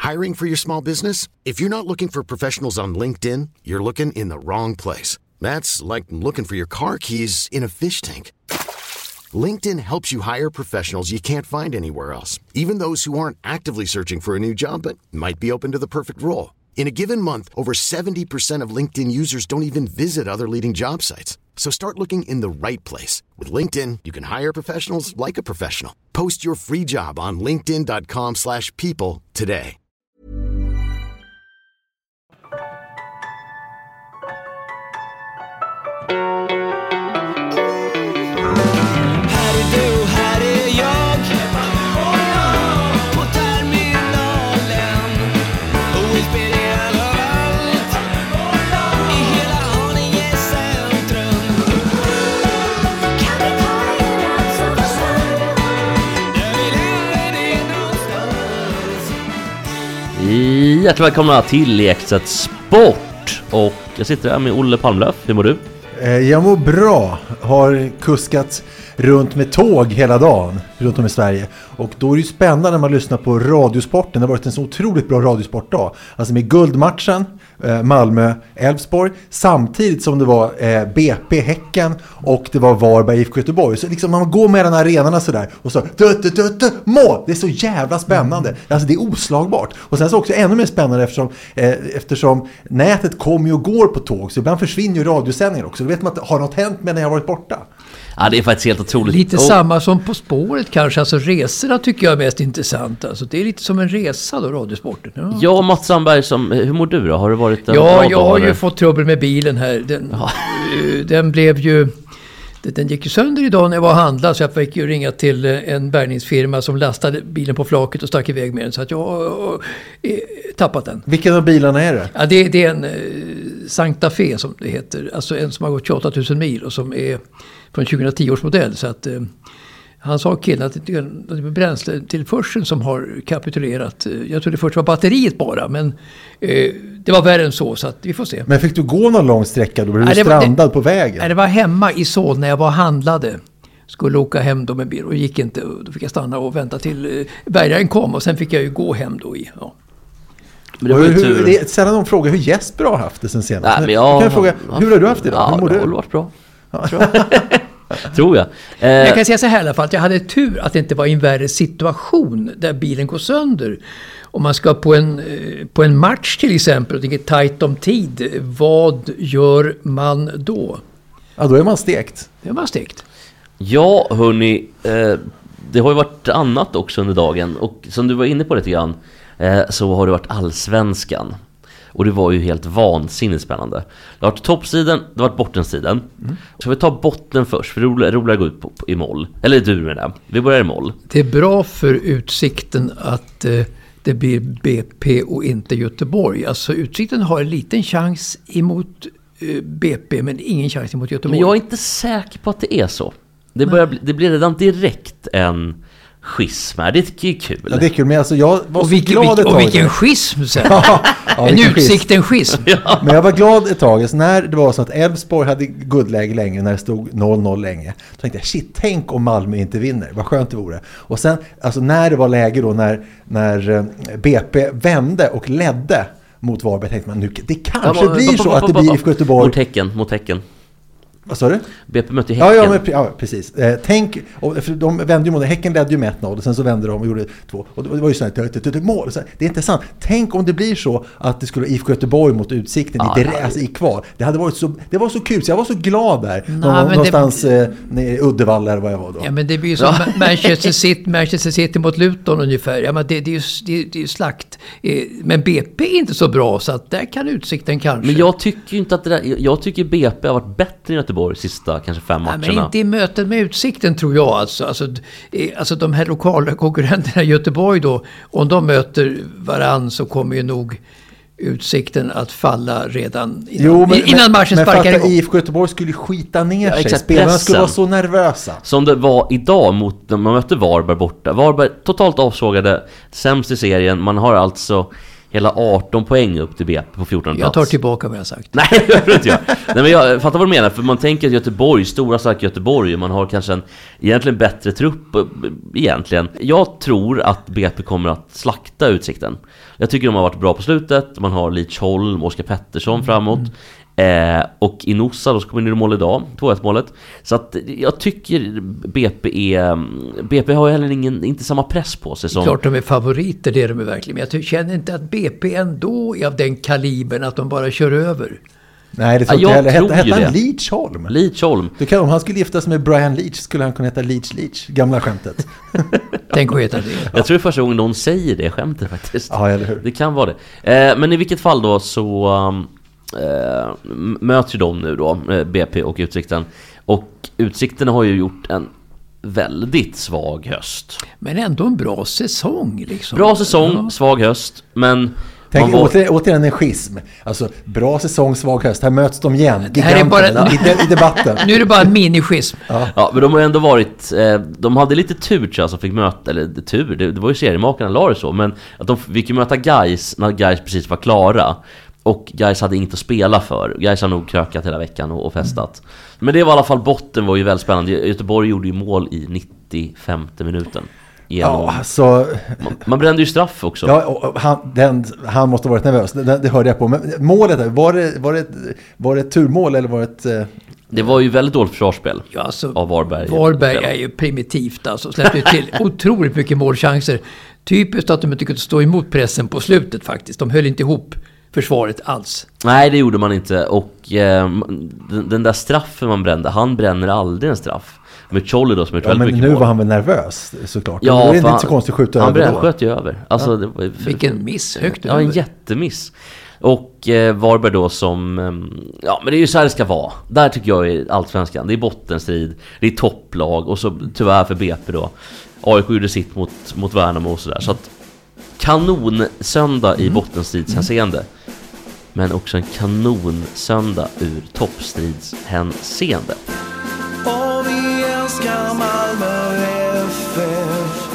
Hiring for your small business? If you're not looking for professionals on LinkedIn, you're looking in the wrong place. That's like looking for your car keys in a fish tank. LinkedIn helps you hire professionals you can't find anywhere else, even those who aren't actively searching for a new job but might be open to the perfect role. In a given month, over 70% of LinkedIn users don't even visit other leading job sites. So start looking in the right place. With LinkedIn, you can hire professionals like a professional. Post your free job on linkedin.com/people today. Hjärtligt välkomna till Ekstedt Sport. Och jag sitter här med Olle Palmlöf. Hur mår du? Jag mår bra. Har kuskat runt med tåg hela dagen runt om i Sverige. Och då är det ju spännande när man lyssnar på Radiosporten. Det har varit en så otroligt bra radiosportdag. Alltså med guldmatchen, Malmö-Elfsborg, samtidigt som det var BP-Häcken och det var Varberg IFK Göteborg. Så liksom man går med den här arenorna sådär och så mål! Det är så jävla spännande. Alltså det är oslagbart. Och sen så också ännu mer spännande eftersom nätet kommer och går på tåg, så ibland försvinner ju radiosändningar också. Då vet man att har något hänt med när jag varit borta. Ja, det är faktiskt helt otroligt. Lite samma som På spåret kanske. Alltså resorna tycker jag är mest intressant. Alltså det är lite som en resa då, radiosporten. Ja, Mats Sandberg, hur mår du då? Har det varit en Ja, jag har ju fått trubbel med bilen här. Den blev ju... Den gick ju sönder idag när jag var och handlade, så jag fick ju ringa till en bärgningsfirma som lastade bilen på flaket och stack iväg med den. Så att jag har tappat den. Vilken av bilarna är det? Ja, det är en Santa Fe som det heter. Alltså en som har gått 28 000 mil och som är från 2010 års modell. Så att han sa killen att det är bränsletillförseln som har kapitulerat. Jag trodde först var batteriet bara, men det var värre än så att vi får se. Men fick du gå någon lång sträcka då? Blev du strandad på vägen? Nej, det var hemma i Solna när jag var handlade. Skulle åka hem då med bil och gick inte. Då fick jag stanna och vänta till bärgaren kom och sen fick jag ju gå hem då i. Ja. Men det var ju tur. Det är sällan de frågar hur Jesper har haft det sen senast. Nej, kan jag fråga, hur har du haft det då? Ja, det har varit bra. Tror jag. Jag kan säga så här i alla fall, att jag hade tur att det inte var i en värre situation där bilen går sönder. Om man ska på en match till exempel och det är tajt om tid, vad gör man då? Ja, då är man stekt. Det är man stekt. Ja, hörni, det har ju varit annat också under dagen. Och som du var inne på lite grann, så har det varit allsvenskan. Och det var ju helt vansinnigt spännande. Det har varit toppsidan, det har varit bottensidan. Så vi tar botten först, för det är roligare att gå ut i moll. Eller du med det. Vi börjar i moll. Det är bra för Utsikten att det blir BP och inte Göteborg. Alltså Utsikten har en liten chans emot BP, men ingen chans emot Göteborg. Men jag är inte säker på att det är så. Det blir redan direkt en schism här. Det är kul. Ja, det är kul, men alltså jag var och så glad ett tag. Och vilken schism sen. En Utsikten-schism. Ja. Men jag var glad ett tag. Så när det var så att Elfsborg hade guldläge länge, när det stod 0-0 länge, så tänkte jag, shit, tänk om Malmö inte vinner. Vad skönt det vore. Och sen, alltså när det var läge då, när BP vände och ledde mot Varberg, tänkte man, nu, det kanske blir så att det blir IFK Göteborg. Mot Häcken. Vad sa du? BP mötte Häcken. Ja, precis. Tänk, för de vände ju mot Häcken, ledde ju med 1-0 och sen så vände de och gjorde 2. Och det var ju så här, mål. Det är inte sant. Tänk om det blir så att det skulle vara IFK Göteborg mot Utsikten i kval. Det var så kul, så jag var så glad där. Någonstans i Uddevalla eller vad jag var då. Ja, men det blir ju som Manchester City mot Luton ungefär. Ja, men det är ju slakt. Men BP är inte så bra, så att där kan Utsikten kanske. Men jag tycker ju inte att det där, jag tycker BP har varit bättre i Göteborg sista kanske 5 matcherna. Men inte i mötet med Utsikten, tror jag. Alltså de här lokala konkurrenterna i Göteborg då, om de möter varann så kommer ju nog Utsikten att falla redan innan matchen sparkar igång. IFK Göteborg skulle skita ner sig. Spelarna skulle vara så nervösa. Som det var idag mot när man mötte Varberg borta. Varberg totalt avsågade, sämst i serien. Man har alltså hela 18 poäng upp till BP på 14 plats. Jag tar tillbaka vad jag sagt. Nej, det gör inte jag. Nej, men jag fattar vad du menar. För man tänker att Göteborg, stora starka Göteborg, man har kanske en egentligen bättre trupp egentligen. Jag tror att BP kommer att slakta Utsikten. Jag tycker de har varit bra på slutet. Man har Leach Holm, Oskar Pettersson framåt. Och Inosa då ska komma in i mål idag, 2-1 målet. Så att jag tycker BP har heller inte samma press på sig som... Klart de är favoriter, det är de verkligen. Men jag känner inte att BP ändå är av den kalibern att de bara kör över. Nej, det tror jag inte heller. Hette han Leach Holm? Leach Holm. Om han skulle gifta sig med Brian Leach skulle han kunna heta Leach. Gamla skämtet. Tänk att heta det. Jag tror första gången någon säger det skämtet faktiskt. Ja, eller hur? Det kan vara det. Men i vilket fall då så... möter ju de nu då BP och Utsikten, och Utsikten har ju gjort en väldigt svag höst, men ändå en bra säsong liksom. Bra säsong, svag höst, men tänk återigen en schism. Alltså bra säsong, svag höst. Här möts de igen. Det här är bara, i debatten. Nu är det bara en minischism. Ja, men de har ändå varit de hade lite tur tror jag, som fick möta, eller tur, det var ju seriemakarna la det så, men att de fick möta Gais när Gais precis var klara. Och Gais hade inget att spela för. Gais har nog krökat hela veckan och festat. Men det var i alla fall, botten var ju väldigt spännande. Göteborg gjorde ju mål i 95:e minuten. Ja, alltså... Man brände ju straff också. Ja, och han måste ha varit nervös. Det hörde jag på. Men målet, var det ett turmål eller var det ett... Det var ju väldigt dåligt försvarsspel av Varberg. Varberg är ju primitivt alltså. Släppte till otroligt mycket målchanser. Typiskt att de inte kunde stå emot pressen på slutet faktiskt. De höll inte ihop försvaret alls. Nej, det gjorde man inte. Och den där straffen man brände, han bränner aldrig en straff. Med Cholly då som är väldigt mycket nu mål. var han väl nervös såklart. Ja, det är inte så konstigt att skjuta över då. Han sköt ju över. Alltså, det var, vilken miss, högt över. Ja, en jättemiss. Och Varberg då som... Ja, men det är ju så här det ska vara. Där tycker jag är allsvenskan. Det är bottenstrid, det är topplag. Och så tyvärr för BP då. AIK gjorde sitt mot Värnamo och sådär. Så att kanonsöndag i bottenstridshänseende. Men också en kanonsöndag ur toppstridshänseende. Och vi älskar Malmö FF.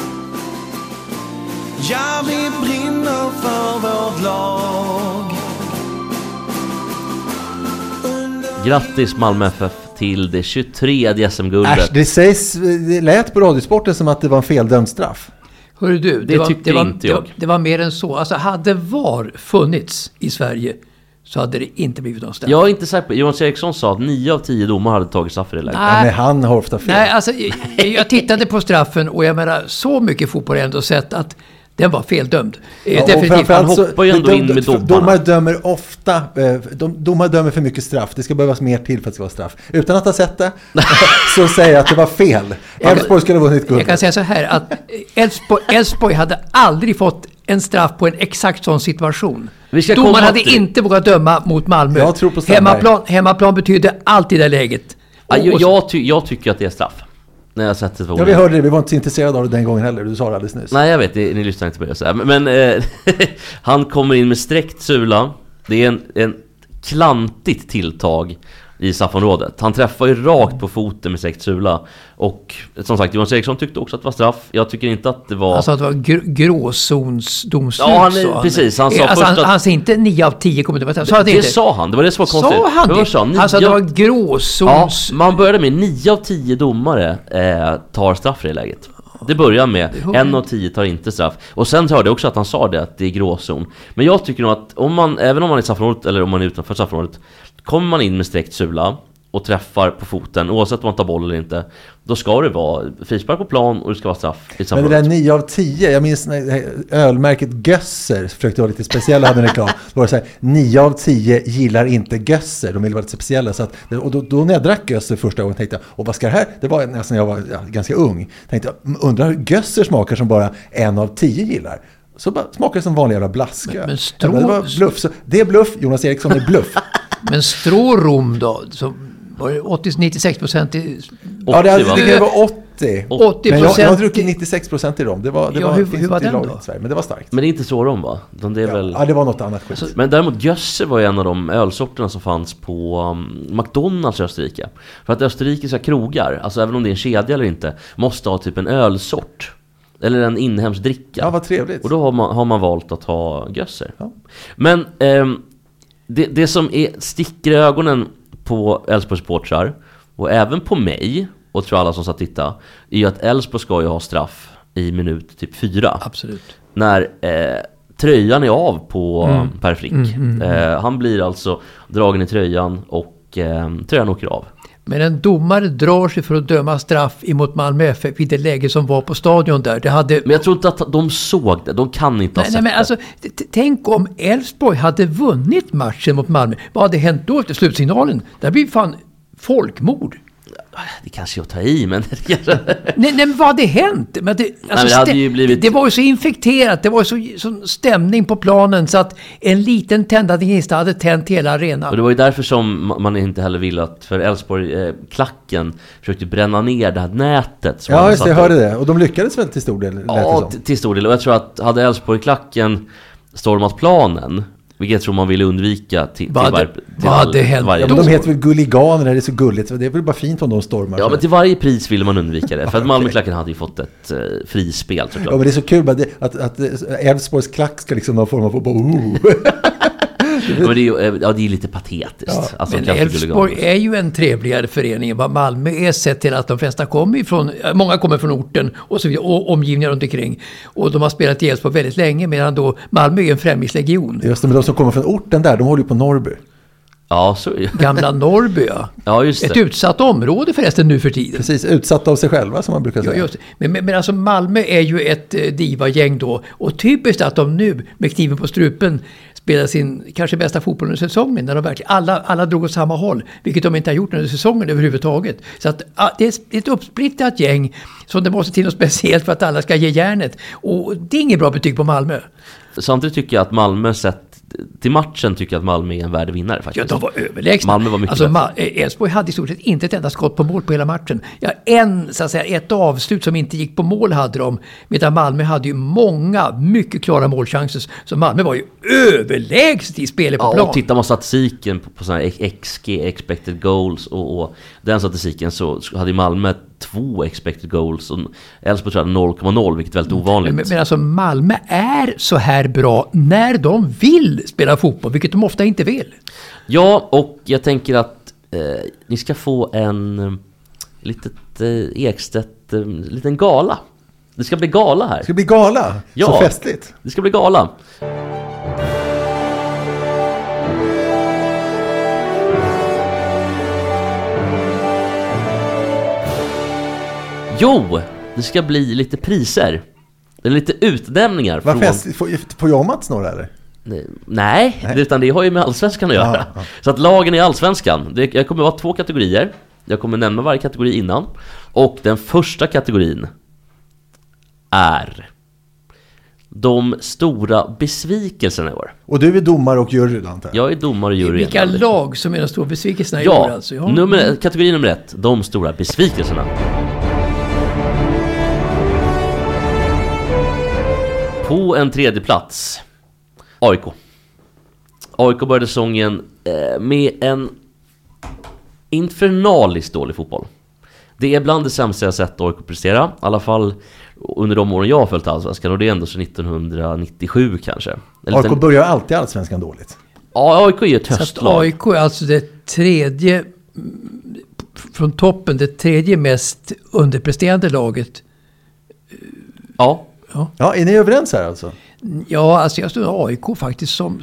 Ja, vi brinner för vårt lag. Grattis Malmö FF till det 23:e SM-guldet. Det lät på Radiosporten som att det var en feldömd straff. Hörru du, det var inte jag. Det var mer än så. Alltså hade VAR funnits i Sverige så hade det inte blivit någon straff. Jag är inte säker på. Jonas Eriksson sa att 9 av 10 domar hade tagit straff i det läget. Ja, men han har ofta fel. Nej, alltså jag tittade på straffen och jag menar så mycket fotboll ändå sett att den var feldömd. Definitivt. Han hoppar ju ändå in med domarna. Domar dömer ofta, domar dömer för mycket straff. Det ska behövas mer till för att det ska vara straff. Utan att ha sett det så säger jag att det var fel. Elfsborg skulle ha vunnit guld. Jag kan säga så här att Elfsborg hade aldrig fått en straff på en exakt sån situation. Domaren hade inte vågat döma mot Malmö. Jag tror på hemmaplan betyder alltid det läget. Jag tycker att det är straff. När jag sett det. Ja, vi hörde det. Vi var inte så intresserade av det den gången heller. Du sa det alldeles nyss. Nej, jag vet. Ni lyssnar inte på det. Så här. Men han kommer in med sträckt sula. Det är en klantigt tilltag i straffområdet. Han träffar ju rakt på foten med sträckt sula. Och som sagt, Jonas Eriksson tyckte också att det var straff. Jag tycker inte att det var... Alltså att det var gråzonsdomslut. Ja, precis. Han sa alltså, han sa inte 9 av 10 kommer det vara. Det sa han. Det var det som var konstigt. Sa han det? Alltså det var gråzons... Ja, man började med 9 av 10 domare tar straff i det läget. Det börjar med 1 av 10 tar inte straff. Och sen hörde jag också att han sa det, att det är gråzon. Men jag tycker nog att även om man är i straffområdet eller om man är utanför straffområdet, kommer man in med sträckt sula och träffar på foten, oavsett om man tar boll eller inte, då ska det vara frispark på plan och det ska vara straff i men det där 9 av 10, jag minns ölmärket Gösser försökte vara lite speciella, hade en reklam. Då var det så här, 9 av 10 gillar inte Gösser, de vill vara lite speciella. Så att, och då när jag drack Gösser första gången tänkte jag, och vad ska det här? Det var nästan jag var ganska ung. Tänkte jag, undrar hur Gösser smakar som bara 1 av 10 gillar. Så bara smakar det som vanlig jävla blaska. Men det var bluff. Så det är bluff, Jonas Eriksson är bluff. Men strårom då, så var det 80-96% i... Ja, det var 80. 80%. Men jag har druckit 96% i dem. Det var hur var den då? Sverige, men det var starkt. Men det är inte så rom, va? Det är väl... Ja, det var något annat skit. Alltså, men däremot Gösse var ju en av de ölsorterna som fanns på McDonalds i Österrike. För att österrikiska krogar, alltså även om det är en kedja eller inte, måste ha typ en ölsort Eller en inhemsk dricka. Ja, vad trevligt. Och då har man valt att ha gösser. Ja. Men det som sticker i ögonen på Elfsborgs supportrar och även på mig och tror alla som satt titta är ju att Elfsborg ska ju ha straff i minut typ 4. Absolut. När tröjan är av på Per Frick. Han blir alltså dragen i tröjan och tröjan åker av. Men en domare drar sig för att döma straff emot Malmö FF i det läge som var på stadion där. Men jag tror inte att de såg det. De kan inte ha sett men alltså, tänk om Elfsborg hade vunnit matchen mot Malmö. Vad hade hänt då efter slutsignalen? Det blir fan folkmord. Det kanske jag tar i, men... nej, men vad hade hänt? Men det var ju så infekterat. Det var ju så stämning på planen så att en liten tändande gnista hade tänt hela arenan. Och det var ju därför som man inte heller ville att för Elfsborg klacken försökte bränna ner det här nätet. Som ja, just det, jag hörde det. Och de lyckades väl till stor del? Ja, till stor del. Och jag tror att hade Elfsborg klacken stormat planen, vilket jag tror man ville undvika till varje... Ja, men de heter väl gulliganer, det är så gulligt. Det är väl bara fint om de stormar. Ja, men till varje pris ville man undvika det. För att Malmöklacken hade ju fått ett frispel såklart. Ja, men det är så kul att Elfsborgs klack ska liksom ha form av men det är lite patetiskt. Ja, alltså, men Elfsborg är ju en trevligare förening än vad Malmö är, sett till att de flesta många kommer från orten och så vidare, och omgivningar runt omkring. Och de har spelat i Elfsborg väldigt länge, medan då Malmö är en främlingslegion. Just det, men de som kommer från orten där, de håller ju på Norrby. Ja, så Gamla Norrby, ja. Ja, just det. Ett utsatt område förresten nu för tiden. Precis, utsatt av sig själva som man brukar säga. Ja, just det. Men alltså Malmö är ju ett diva-gäng då. Och typiskt att de nu med kniven på strupen spelar sin kanske bästa fotboll under säsongen. När de verkligen alla drog åt samma håll. Vilket de inte har gjort under säsongen överhuvudtaget. Så att det är ett uppsplittrat gäng som det måste till något speciellt för att alla ska ge järnet. Och det är inget bra betyg på Malmö. Samtidigt tycker jag att Malmö till matchen tycker jag att Malmö är en värdig vinnare faktiskt. Ja, de var överlägsna. Malmö var mycket alltså, Elfsborg hade i stort sett inte ett enda skott på mål på hela matchen. Ja, ett avslut som inte gick på mål hade de. Medan Malmö hade ju många mycket klara målchanser. Så Malmö var ju överlägset i spelet på plan. Ja, och tittar man statistiken på sådana här XG, expected goals och den statistiken, så hade Malmö 2 expected goals och Elfsborg tror jag 0,0, vilket är väldigt ovanligt. Men alltså Malmö är så här bra när de vill spela fotboll, vilket de ofta inte vill. Ja, och jag tänker att ni ska få en liten gala. Det ska bli gala här. Det ska bli gala? Ja, så festligt. Det ska bli gala. Jo, det ska bli lite priser. Eller lite utnämningar. Får jag Mats några eller? Nej, utan det har ju med allsvenskan att göra. Ja. Så att lagen i allsvenskan, jag kommer att vara 2 kategorier. Jag kommer nämna varje kategori innan. Och den första kategorin är de stora besvikelserna i år. Och du är domare och jury, antar jag? Jag är domare och jury. Vilka lag som är de stora besvikelserna i år alltså? Ja, kategori nummer 1, de stora besvikelserna. På en 3:e plats, AIK. AIK började säsongen med en infernaliskt dålig fotboll. Det är bland det sämsta jag sett AIK prestera, i alla fall under de åren jag har följt allsvenskan, och det är ändå så 1997 kanske. AIK börjar alltid allsvenskan dåligt. Ja, AIK är ju ett höstlag. AIK är alltså det tredje från toppen, det tredje mest underpresterande laget. Ja. Ja, är ni överens här alltså? Ja, alltså jag står AIK faktiskt som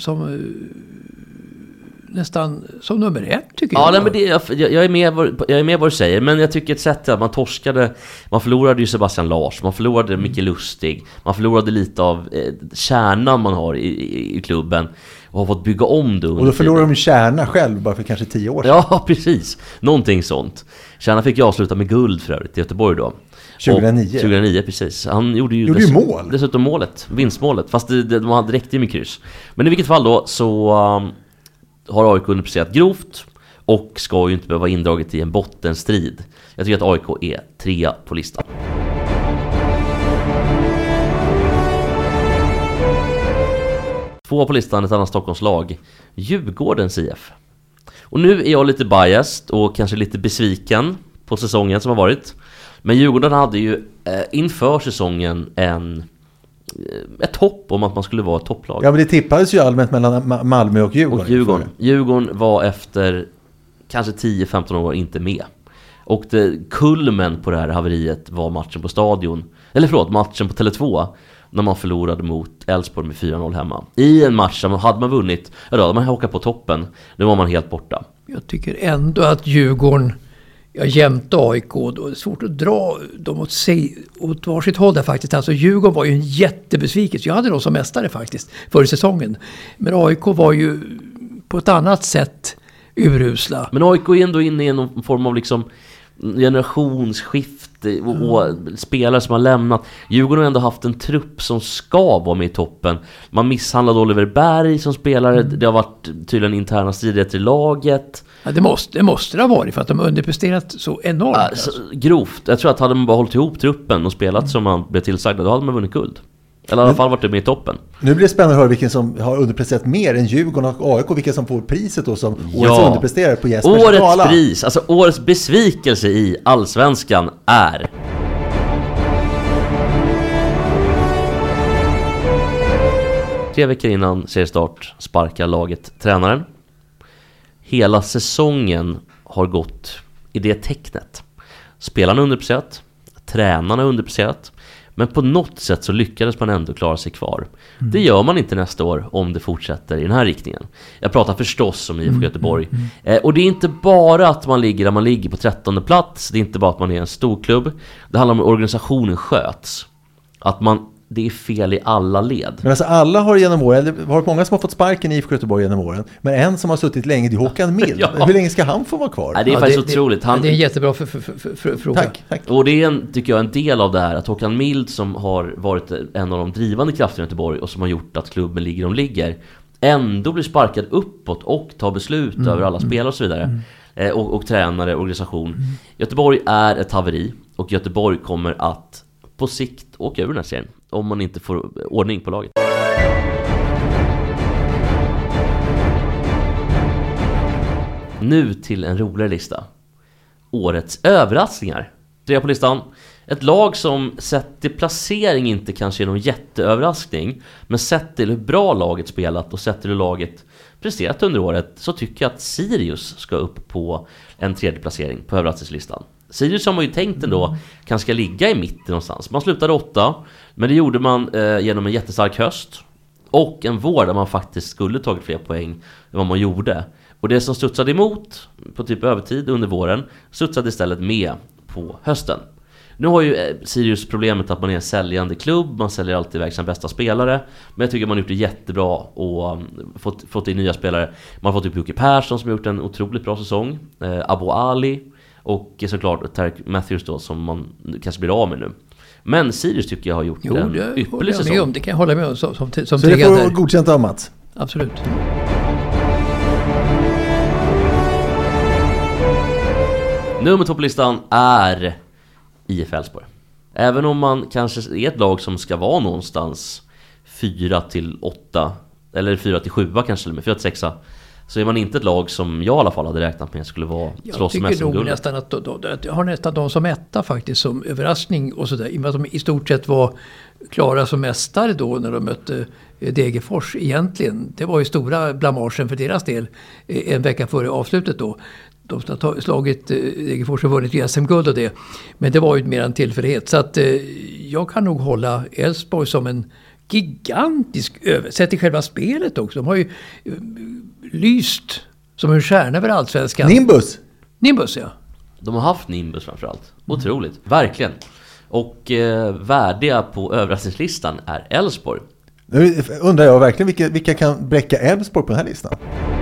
nästan som nummer 1 tycker jag. Ja, men jag är med vad du säger, men jag tycker ett sätt att man förlorade ju Sebastian Lars, man förlorade Micke Lustig, man förlorade lite av kärnan man har i klubben och har fått bygga om det. Och då förlorade de kärna själv bara för kanske 10 år sedan. Ja, precis. Någonting sånt. Kärna fick jag avsluta med guld för övrigt i Göteborg då. 2009, precis. Han gjorde ju mål. Dessutom målet, vinstmålet. Fast de hade direkt i med kryss. Men i vilket fall då så har AIK underpresterat grovt och ska ju inte behöva indraget i en bottenstrid. Jag tycker att AIK är 3 på listan. Två på listan, ett annat Stockholmslag, Djurgårdens IF. Och nu är jag lite biased och kanske lite besviken på säsongen som har varit. Men Djurgården hade ju inför säsongen ett hopp om att man skulle vara ett topplag. Ja, men det tippades ju allmänt mellan Malmö och Djurgården. Djurgården var efter kanske 10-15 år inte med. Och kulmen på det här haveriet var matchen på matchen på Tele2 när man förlorade mot Elfsborg med 4-0 hemma. I en match som hade man vunnit, då hade man hockat på toppen. Nu var man helt borta. Jag tycker ändå att Djurgården jämte AIK, då är det svårt att dra dem åt varsitt håll där faktiskt. Alltså Djurgården var ju en jättebesvikelse. Jag hade dem som mästare faktiskt förra säsongen. Men AIK var ju på ett annat sätt urusla. Men AIK är ändå inne i någon form av liksom generationsskifte och spelare som har lämnat. Djurgården har ändå haft en trupp som ska vara med i toppen. Man misshandlade Oliver Berg som spelare. Det har varit tydligen interna stridigheter i laget. Ja, det måste det ha varit för att de har underpresterat så enormt. Alltså, grovt. Jag tror att hade man bara hållit ihop truppen och spelat som man blev tillsagda, då hade man vunnit guld. Eller i alla fall varit det med i toppen. Nu blir det spännande att höra vilken som har underpresterat mer än Djurgården och AIK, vilka som får priset då som årets underpresterare på Jespers årets skala. pris, alltså årets besvikelse i Allsvenskan är... Tre veckor innan seriestart sparkar laget tränaren. Hela säsongen har gått i det tecknet. Spelarna är underpresterat, tränarna är underpresterat. Men på något sätt så lyckades man ändå klara sig kvar. Det gör man inte nästa år om det fortsätter i den här riktningen. Jag pratar förstås om IFK Göteborg. Och det är inte bara att man ligger där man ligger på 13:e plats. Det är inte bara att man är en stor klubb. Det handlar om att organisationen sköts. Att det är fel i alla led. Men alltså alla har genom åren, det har varit många som har fått sparken i IFK Göteborg genom åren. Men en som har suttit länge, det är Håkan Mild. Ja. Hur länge ska han få vara kvar? Nej, det är faktiskt otroligt. Det är en jättebra fråga. Tack. Och det är tycker jag, en del av det här att Håkan Mild som har varit en av de drivande krafterna i Göteborg och som har gjort att klubben ligger de ligger ändå blir sparkad uppåt och tar beslut över alla spelare och så vidare. Och tränare, organisation. Göteborg är ett haveri och Göteborg kommer att på sikt åka över den här serien om man inte får ordning på laget. Nu till en roligare lista. Årets överraskningar. 3 på listan. Ett lag som sett till placering inte kanske är någon jätteöverraskning, men sett till hur bra laget spelat och sett till hur laget presterat under året, så tycker jag att Sirius ska upp på en 3:e placering på överraskningslistan. Sirius har man ju tänkt ändå kanske ska ligga i mitten någonstans. Man slutade 8, men det gjorde man genom en jättestark höst och en vår där man faktiskt skulle tagit fler poäng än vad man gjorde. Och det som studsade emot på typ övertid under våren studsade istället med på hösten. Nu har ju Sirius problemet att man är en säljande klubb. Man säljer alltid iväg sina bästa spelare. Men jag tycker man har gjort det jättebra och fått in nya spelare. Man har fått upp Jocke Persson som har gjort en otroligt bra säsong. Abu Ali och såklart Tarek Matthews då, som man kanske blir av med nu. Men Sirius tycker jag har gjort en ypperlig säsong. Det kan jag hålla med om. Som så det får godkänt av Mats? Absolut. Nummer 2 på listan är IF Elfsborg. Även om man kanske är ett lag som ska vara någonstans 4-8 eller 4-7 kanske, eller med 4-6, så är man inte ett lag som jag i alla fall hade räknat med skulle vara slåss med som guld. Nästan att jag har nästan de som etta faktiskt som överraskning och sådär. I och med att de i stort sett var klara som mästare då när de mötte Degerfors egentligen. Det var ju stora blamagen för deras del en vecka före avslutet då. De har slagit Degerfors och vunnit SM-guld och det. Men det var ju mer en tillfällighet. Så att jag kan nog hålla Elfsborg som en gigantisk sett i själva spelet också. De har ju lyst som en stjärna över allsvenskan. Nimbus, ja. De har haft Nimbus framförallt. Otroligt. Verkligen. Och värdiga på överraskningslistan är Elfsborg. Nu undrar jag verkligen vilka kan bräcka Elfsborg på den här listan?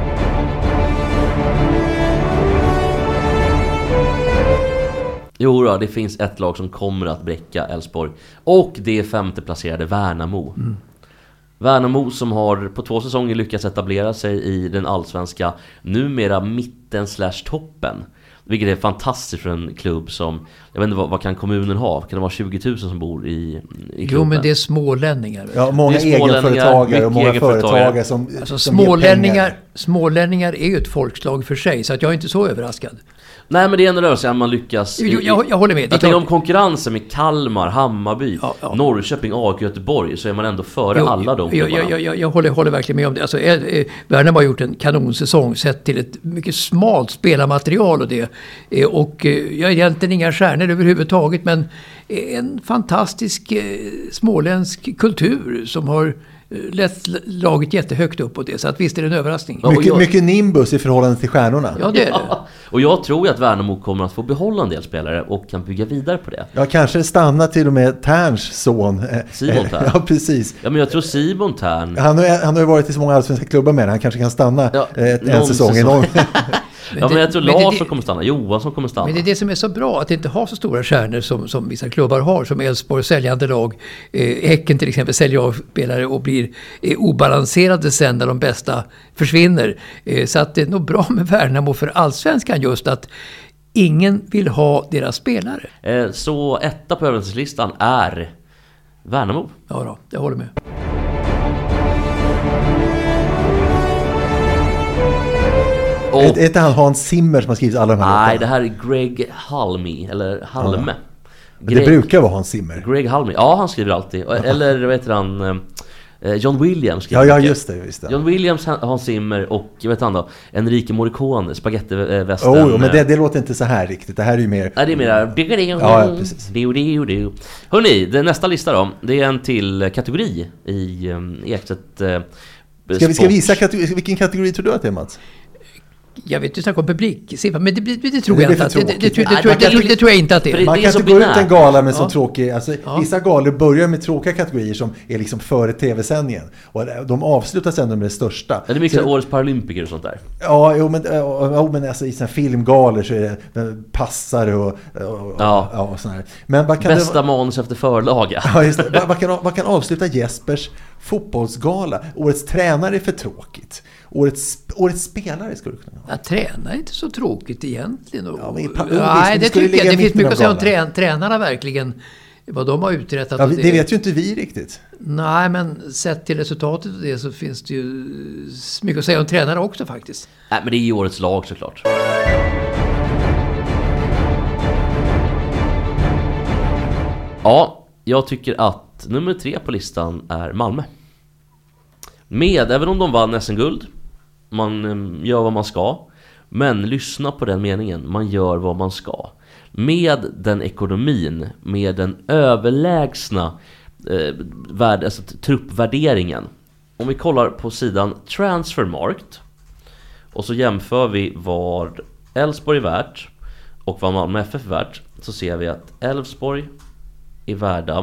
Jo då, det finns ett lag som kommer att bräcka Elfsborg. Och det är 5:e placerade Värnamo. Värnamo som har på 2 säsonger lyckats etablera sig i den allsvenska numera mitten/toppen. Vilket är fantastiskt för en klubb som, jag vet inte vad kan kommunen ha? Kan det vara 20 000 som bor i klubben? Jo, men det är smålänningar. Ja, många egenföretagare och många företagare som alltså, smålänningar är ju ett folkslag för sig, så att jag är inte så överraskad. Nej, men det är en rörelse att man lyckas. Jag håller med. Jag tänker om konkurrensen med Kalmar, Hammarby, Ja. Norrköping, AIK, Göteborg, så är man ändå före alla de klubbarna. Jag håller verkligen med om det. Alltså, Värnamo har gjort en kanonsäsong sett till ett mycket smalt spelarmaterial och det. Och jag är egentligen inga stjärnor överhuvudtaget, men en fantastisk småländsk kultur som har lett laget jättehögt upp på det. Så att visst är det en överraskning. Mycket nimbus i förhållande till stjärnorna. Ja, det är det. Och jag tror ju att Värnamo kommer att få behålla en del spelare och kan bygga vidare på det. Ja, kanske stanna till och med Terns son. Simon Tern. Ja, precis. Ja, men jag tror Simon Tern. Han har ju varit i så många allsvenska klubbar med. Han kanske kan stanna en säsong i någon. Ja, men jag tror Larsson kommer stanna, Johansson kommer stanna. Men det är det som är så bra, att inte ha så stora stjärnor som vissa klubbar har, som Elfsborg, säljande lag. Häcken till exempel säljer av spelare och blir obalanserade sen när de bästa försvinner. Så att det är nog bra med Värnamo för allsvenskan, just att ingen vill ha deras spelare. Så etta på överenslistan är Värnamo. Ja då, jag håller med. Är det han Hans Zimmer som har skrivit alla de här? Nej, det här är Greg Halme, eller Halme. Det brukar vara Hans Zimmer. Greg Halme, ja, han skriver alltid. Eller vad heter han? John Williams skriver. Ja, just det. John Williams, Hans Zimmer och jag vet han då, Enrique Morricone, Spagetti-västern. Men det låter inte så här riktigt. Det här är ju mer... Nej, det är mer... Ja, precis. Hörrni, den nästa lista då, det är en till kategori i Ekstedt. Ska vi visa vilken kategori tror du att det är, Mats? Jag vet, du snackar om publiksiffra, men det tror jag inte att det tror jag inte att det är. Man kan inte gå ut en gala med så tråkig... Alltså, vissa galor börjar med tråkiga kategorier som är liksom före tv-sändningen. Och de avslutas ändå med det största. Är det mycket årets paralympiker och sånt där? Ja, men alltså, i såna filmgalor så är det passare och sån här. Men bästa manus efter förlaga. Ja, just det. Vad kan avsluta Jespers fotbollsgala? Årets tränare är för tråkigt. Årets spelare skulle kunna vara. Ja, tränare är inte så tråkigt egentligen. Nej, det tycker jag. Det finns mycket att säga om tränarna verkligen. Vad de har uträttat. Ja, det vet ju inte vi riktigt. Nej, men sett till resultatet av det så finns det ju mycket att säga om tränare också faktiskt. Nej, men det är ju årets lag såklart. Ja, jag tycker att nummer 3 på listan är Malmö. Även om de vann SM-guld, man gör vad man ska, men lyssna på den meningen, man gör vad man ska. Med den ekonomin, med den överlägsna alltså truppvärderingen. Om vi kollar på sidan Transfermarkt och så jämför vi vad Elfsborg är värt och vad Malmö FF är värt, så ser vi att Elfsborg är värda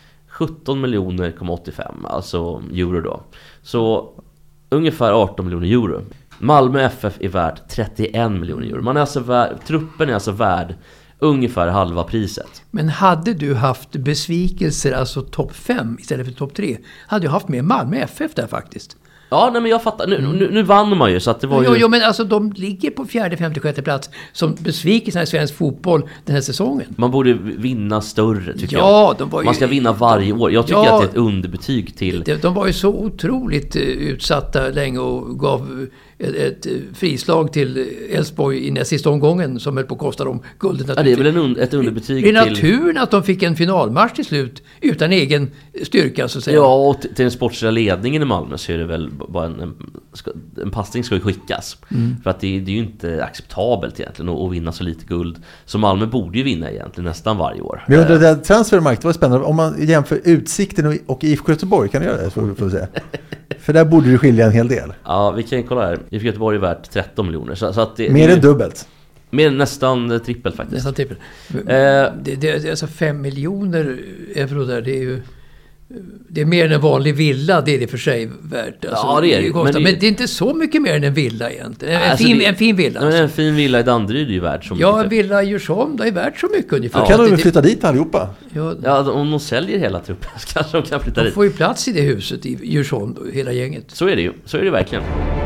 17,85 alltså euro då. Så ungefär 18 miljoner euro. Malmö FF är värt 31 miljoner euro. Man är alltså truppen är alltså värd ungefär halva priset. Men hade du haft besvikelser, alltså topp 5 istället för topp 3, hade du haft med Malmö FF där faktiskt. Ja, nej, men jag fattar. Nu vann man ju, så att det var ju... Jo, men alltså de ligger på 4:e, 5:e, 6:e plats som besvikelserna i svensk fotboll den här säsongen. Man borde vinna större, tycker jag. Man ska vinna varje år. Jag tycker att det är ett underbetyg till... De var ju så otroligt utsatta länge och gav ett frislag till Elfsborg i den sista omgången som höll på att kosta dem guldet. Ja, det är väl ett underbetyg till... Det är naturen att de fick en finalmatch till slut utan egen styrka, så att säga. Ja, och till den sportsliga ledningen i Malmö så är det väl bara en passning ska ju skickas. För att det är ju inte acceptabelt egentligen att vinna så lite guld. Så Malmö borde ju vinna egentligen nästan varje år. Men under det transfermarkt var spännande. Om man jämför Utsikten och IFK Göteborg, kan du göra det? För att säga. För där borde det skilja en hel del. Ja, vi kan kolla här. IFK Göteborg är värt 13 miljoner. Så att mer än dubbelt. Mer nästan trippel faktiskt. Nästan trippel. Det är alltså 5 miljoner euro där. Det är mer än en vanlig villa, det är det för sig värt. Alltså, ja, det är det. Men det är inte så mycket mer än en villa egentligen. En fin villa. Alltså. En fin villa i Danderyd är ju värt så mycket. Ja, en villa i Djursholm, det är värt så mycket ungefär. Då kan de väl flytta dit allihopa? Ja, om de säljer hela truppen så kanske de kan flytta dit. De får ju plats i det huset i Djursholm, hela gänget. Så är det ju. Så är det verkligen.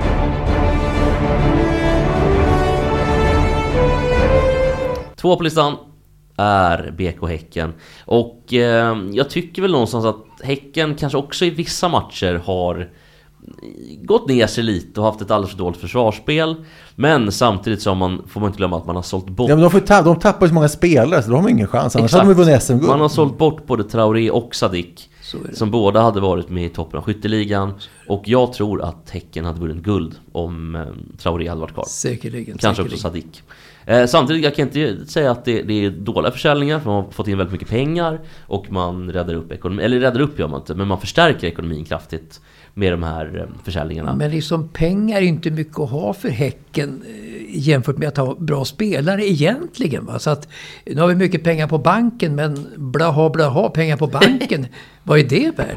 Två på listan är BK Häcken. Och jag tycker väl någonstans att Häcken kanske också i vissa matcher har gått ner sig lite och haft ett alldeles för dåligt försvarsspel. Men samtidigt så får man inte glömma att man har sålt bort... Ja, men de tappar så många spelare så de har ingen chans. Annars hade de vunnit SM-guld. Man har sålt bort både Traoré och Sadik, som båda hade varit med i toppen av skytteligan. Och jag tror att Häcken hade vunnit guld om Traoré hade varit kvar. Säkerligen. Kanske också Sadik. Samtidigt, jag kan inte säga att det är dåliga försäljningar, för man har fått in väldigt mycket pengar och man räddar upp ekonomin. Eller räddar upp gör man inte, men man förstärker ekonomin kraftigt med de här försäljningarna. Men liksom pengar är inte mycket att ha för Häcken jämfört med att ha bra spelare egentligen. Va? Så att nu har vi mycket pengar på banken, men blaha pengar på banken. Vad är det värt?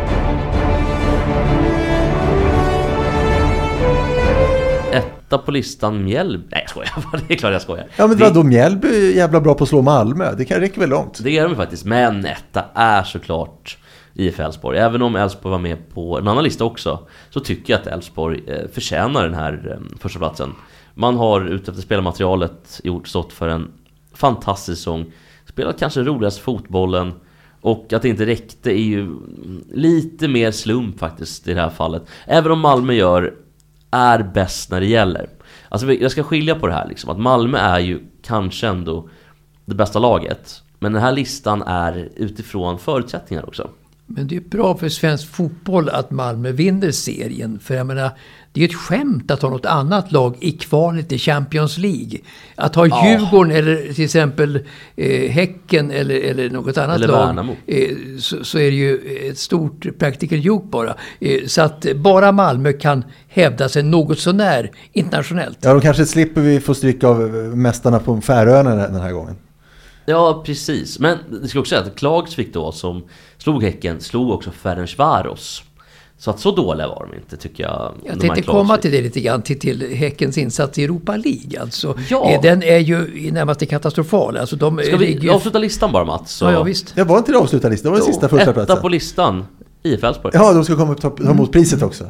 Etta på listan Mjällby. Nej, jag skojar. Det är klart jag skojar. Ja, men vadå, Mjällby är jävla bra på att slå Malmö. Det kan räcka väl långt. Det är de faktiskt. Men etta är såklart IF Elfsborg. Även om Elfsborg var med på en annan lista också, så tycker jag att Elfsborg förtjänar den här första platsen. Man har utefter spelarmaterialet stått för en fantastisk säsong. Spelat kanske roligast fotbollen. Och att det inte räckte är ju lite mer slump faktiskt i det här fallet. Även om Malmö är bäst när det gäller. Alltså jag ska skilja på det här liksom, att Malmö är ju kanske ändå det bästa laget, men den här listan är utifrån förutsättningar också. Men det är bra för svensk fotboll att Malmö vinner serien. För jag menar, det är ett skämt att ha något annat lag i kvalet i Champions League. Att ha Djurgården eller till exempel Häcken eller något annat eller lag, så är det ju ett stort practical joke bara. Så att bara Malmö kan hävda sig något så när internationellt. Ja, då kanske slipper vi få stryka av mästarna på Färöarna den här gången. Ja, precis. Men det ska också säga att Klagsvik då, som slog Häcken, slog också Ferencvaros. Så att så dåliga var de inte, tycker jag. Jag tänkte komma till det lite grann, till Häckens insats i Europa League. Alltså, ja. Den är ju närmast katastrofal. Alltså, ska vi avsluta listan bara, Mats? Så... Ja, visst. Det var inte det avsluta listan, det var den sista första platsen. Etta på listan, IF Elfsborg. Ja, de ska komma och ta emot priset också.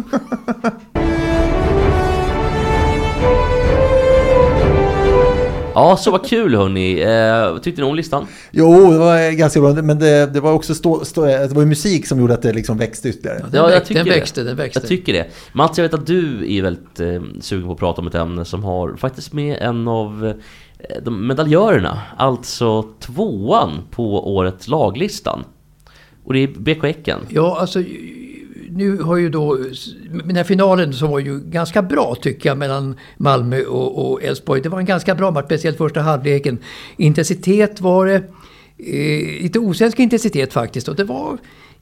Ja, så vad kul hörni. Tyckte ni om listan? Jo, det var ganska bra, men det var också det var ju musik som gjorde att det liksom växte ytterligare. Ja, den växte. Jag tycker det. Mats, jag vet att du är väldigt sugen på att prata om ett ämne som har faktiskt med en av de medaljörerna, alltså 2:an på årets laglistan. Och det är BK Häcken. Ja, alltså nu har ju då den här finalen som var ju ganska bra tycker jag mellan Malmö och Elfsborg. Det var en ganska bra match, speciellt första halvleken. Intensitet var det, lite osvensk intensitet faktiskt, och det var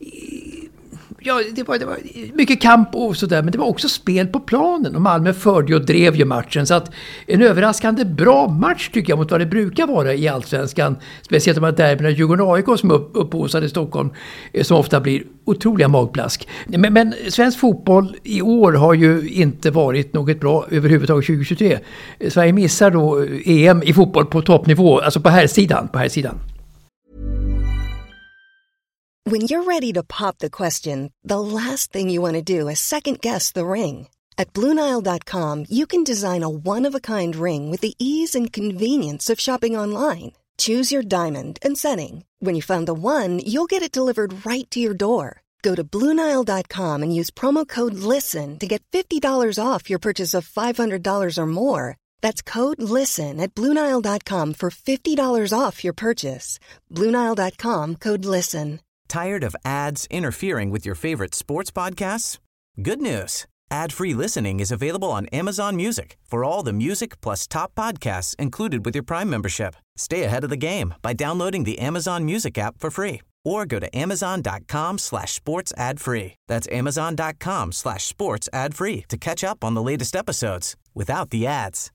mycket kamp och sådär, men det var också spel på planen och Malmö förde och drev ju matchen, så att en överraskande bra match tycker jag mot vad det brukar vara i Allsvenskan, speciellt om man derbyna Djurgården och AIK som upphaussade i Stockholm, som ofta blir otroliga magplask. Men svensk fotboll i år har ju inte varit något bra överhuvudtaget 2023. Sverige missar då EM i fotboll på toppnivå, alltså på här sidan. When you're ready to pop the question, the last thing you want to do is second-guess the ring. At BlueNile.com, you can design a one-of-a-kind ring with the ease and convenience of shopping online. Choose your diamond and setting. When you find the one, you'll get it delivered right to your door. Go to BlueNile.com and use promo code LISTEN to get $50 off your purchase of $500 or more. That's code LISTEN at BlueNile.com for $50 off your purchase. BlueNile.com, code LISTEN. Tired of ads interfering with your favorite sports podcasts? Good news. Ad-free listening is available on Amazon Music for all the music plus top podcasts included with your Prime membership. Stay ahead of the game by downloading the Amazon Music app for free or go to amazon.com/sports ad free. That's amazon.com/sports ad free to catch up on the latest episodes without the ads.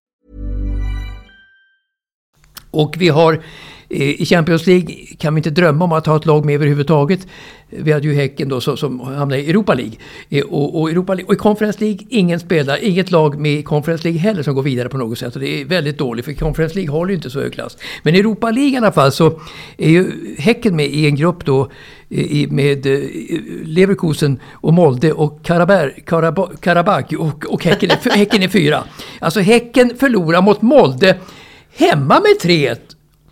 Och vi har i Champions League kan vi inte drömma om att ha ett lag med överhuvudtaget. Vi hade ju Häcken då som hamnade i Europa League. Och i Conference League inget lag med i Conference League heller som går vidare på något sätt. Och det är väldigt dåligt, för Conference League håller ju inte så hög klass. Men i Europa League i alla fall så är ju Häcken med i en grupp då med Leverkusen och Molde och Karabakh och Häcken är 4. Alltså Häcken förlorar mot Molde hemma med 3-1. Och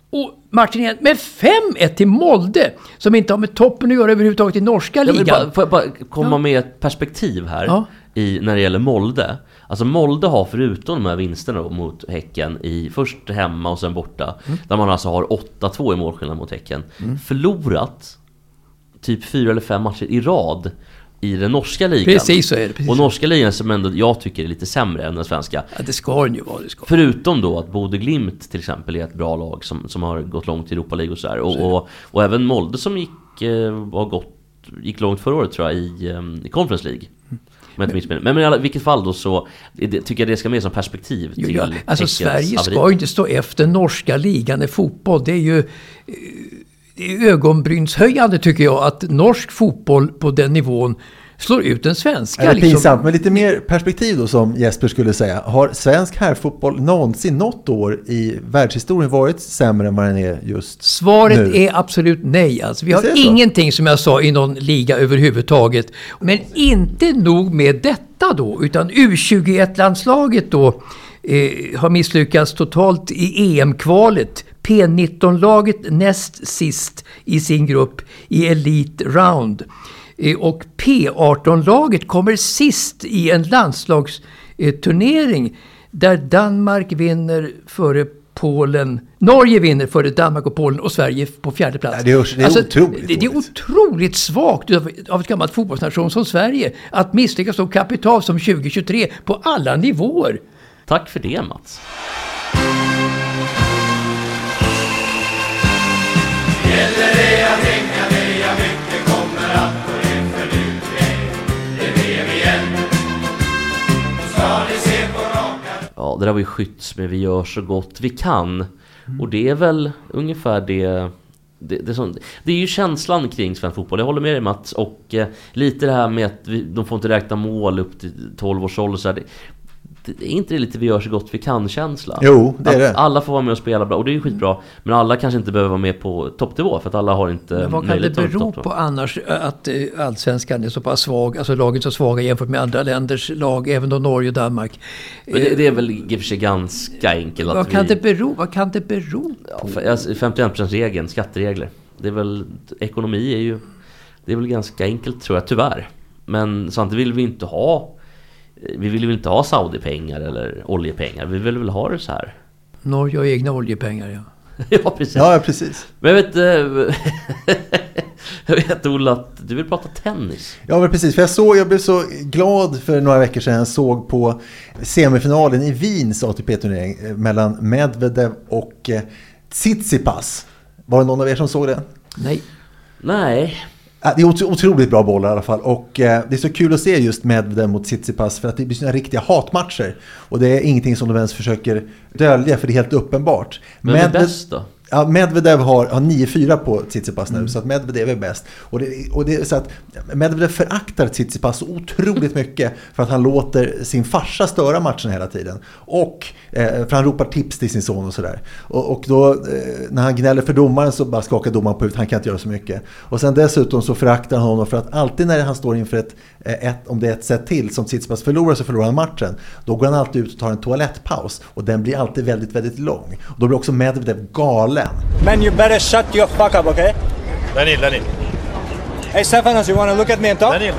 matchen igen med 5-1 till Molde, som inte har med toppen att göra överhuvudtaget i norska ligan. Får jag bara komma med ett perspektiv här när det gäller Molde. Alltså Molde har förutom de här vinsterna då, mot Häcken först hemma och sen borta, där man alltså har 8-2 i målskillnad mot Häcken, förlorat typ 4 eller 5 matcher i rad i den norska ligan. Precis så är det. Precis. Och norska ligan som ändå jag tycker är lite sämre än den svenska. Ja, det ska den ju vara. Det ska. Förutom då att Bodø Glimt till exempel är ett bra lag som har gått långt i Europa League och så här. Och även Molde som gick långt förra året tror jag i Conference League. Men i vilket fall då så tycker jag det ska med som perspektiv till alltså Sverige ska ju inte stå efter norska ligan i fotboll. Det är ju ögonbrynshöjande tycker jag att norsk fotboll på den nivån slår ut den svenska. Det är pinsamt, men lite mer perspektiv då som Jesper skulle säga. Har svensk herrfotboll någonsin något år i världshistorien varit sämre än vad den är just Svaret nu? är absolut nej. Alltså, vi har ingenting som jag sa i någon liga överhuvudtaget. Men inte nog med detta då, utan U21-landslaget då har misslyckats totalt i EM-kvalet. P19-laget näst sist i sin grupp i Elite Round. Och P18-laget kommer sist i en landslagsturnering där Danmark vinner före Polen, Norge vinner före Danmark och Polen och Sverige på 4:e plats. Det är otroligt. Det är otroligt svagt av ett gammalt fotbollsnation som Sverige att misslyckas så kapitalt som 2023 på alla nivåer. Tack för det, Mats. Ja, det där var ju skytts, men vi gör så gott vi kan. Och det är väl ungefär det är ju känslan kring svensk fotboll. Jag håller med dig, Mats. Och lite det här med att de får inte räkna mål upp till 12 års ålder. Så här, det är inte det lite vi gör så gott vi kan känsla. Jo, det är det. Alla får vara med och spela bra, och det är ju skitbra. Men alla kanske inte behöver vara med på toppnivå, för att alla har inte möjlighet. Men vad kan det bero på annars att allsvenskan är så pass svag, alltså laget så svaga jämfört med andra länders lag, även då Norge och Danmark? Det är väl i och för sig ganska enkelt. Vad kan det bero på? 51%-regeln, skatteregler. Det är väl, ekonomi det är väl ganska enkelt tror jag, tyvärr. Men samtidigt vill vi inte ha Saudi-pengar eller oljepengar. Vi vill väl ha det så här. Norge har egna oljepengar, ja. Ja, precis. Ja, precis. Men jag vet Ola att du vill prata tennis. Ja, men precis. För jag blev så glad för några veckor sedan. Jag såg på semifinalen i Wiens ATP-turnering mellan Medvedev och Tsitsipas. Var det någon av er som såg det? Nej. Det är otroligt bra bollar i alla fall. Och det är så kul att se just Medvedev mot Tsitsipas, för att det blir såna riktiga hatmatcher. Och det är ingenting som de ens försöker dölja, för det är helt uppenbart. Men är bäst då? Ja, Medvedev har 9-4 på Tsitsipas nu, så att Medvedev är bäst. Och det är så att Medvedev föraktar Tsitsipas så otroligt mycket för att han låter sin farsa störa matchen hela tiden. Och för han ropar tips till sin son och sådär. Och då när han gnäller för domaren så bara skakar domaren på huvudet, han kan inte göra så mycket. Och sen dessutom så föraktar han honom för att alltid när han står inför om det är ett set till som Tsitsipas förlorar, så förlorar han matchen. Då går han alltid ut och tar en toalettpaus, och den blir alltid väldigt, väldigt lång. Och då blir också Medvedev galen. Man, you better shut your fuck up, okay? Daniel. Hey, Stefanos, you want to look at me and talk? Daniel.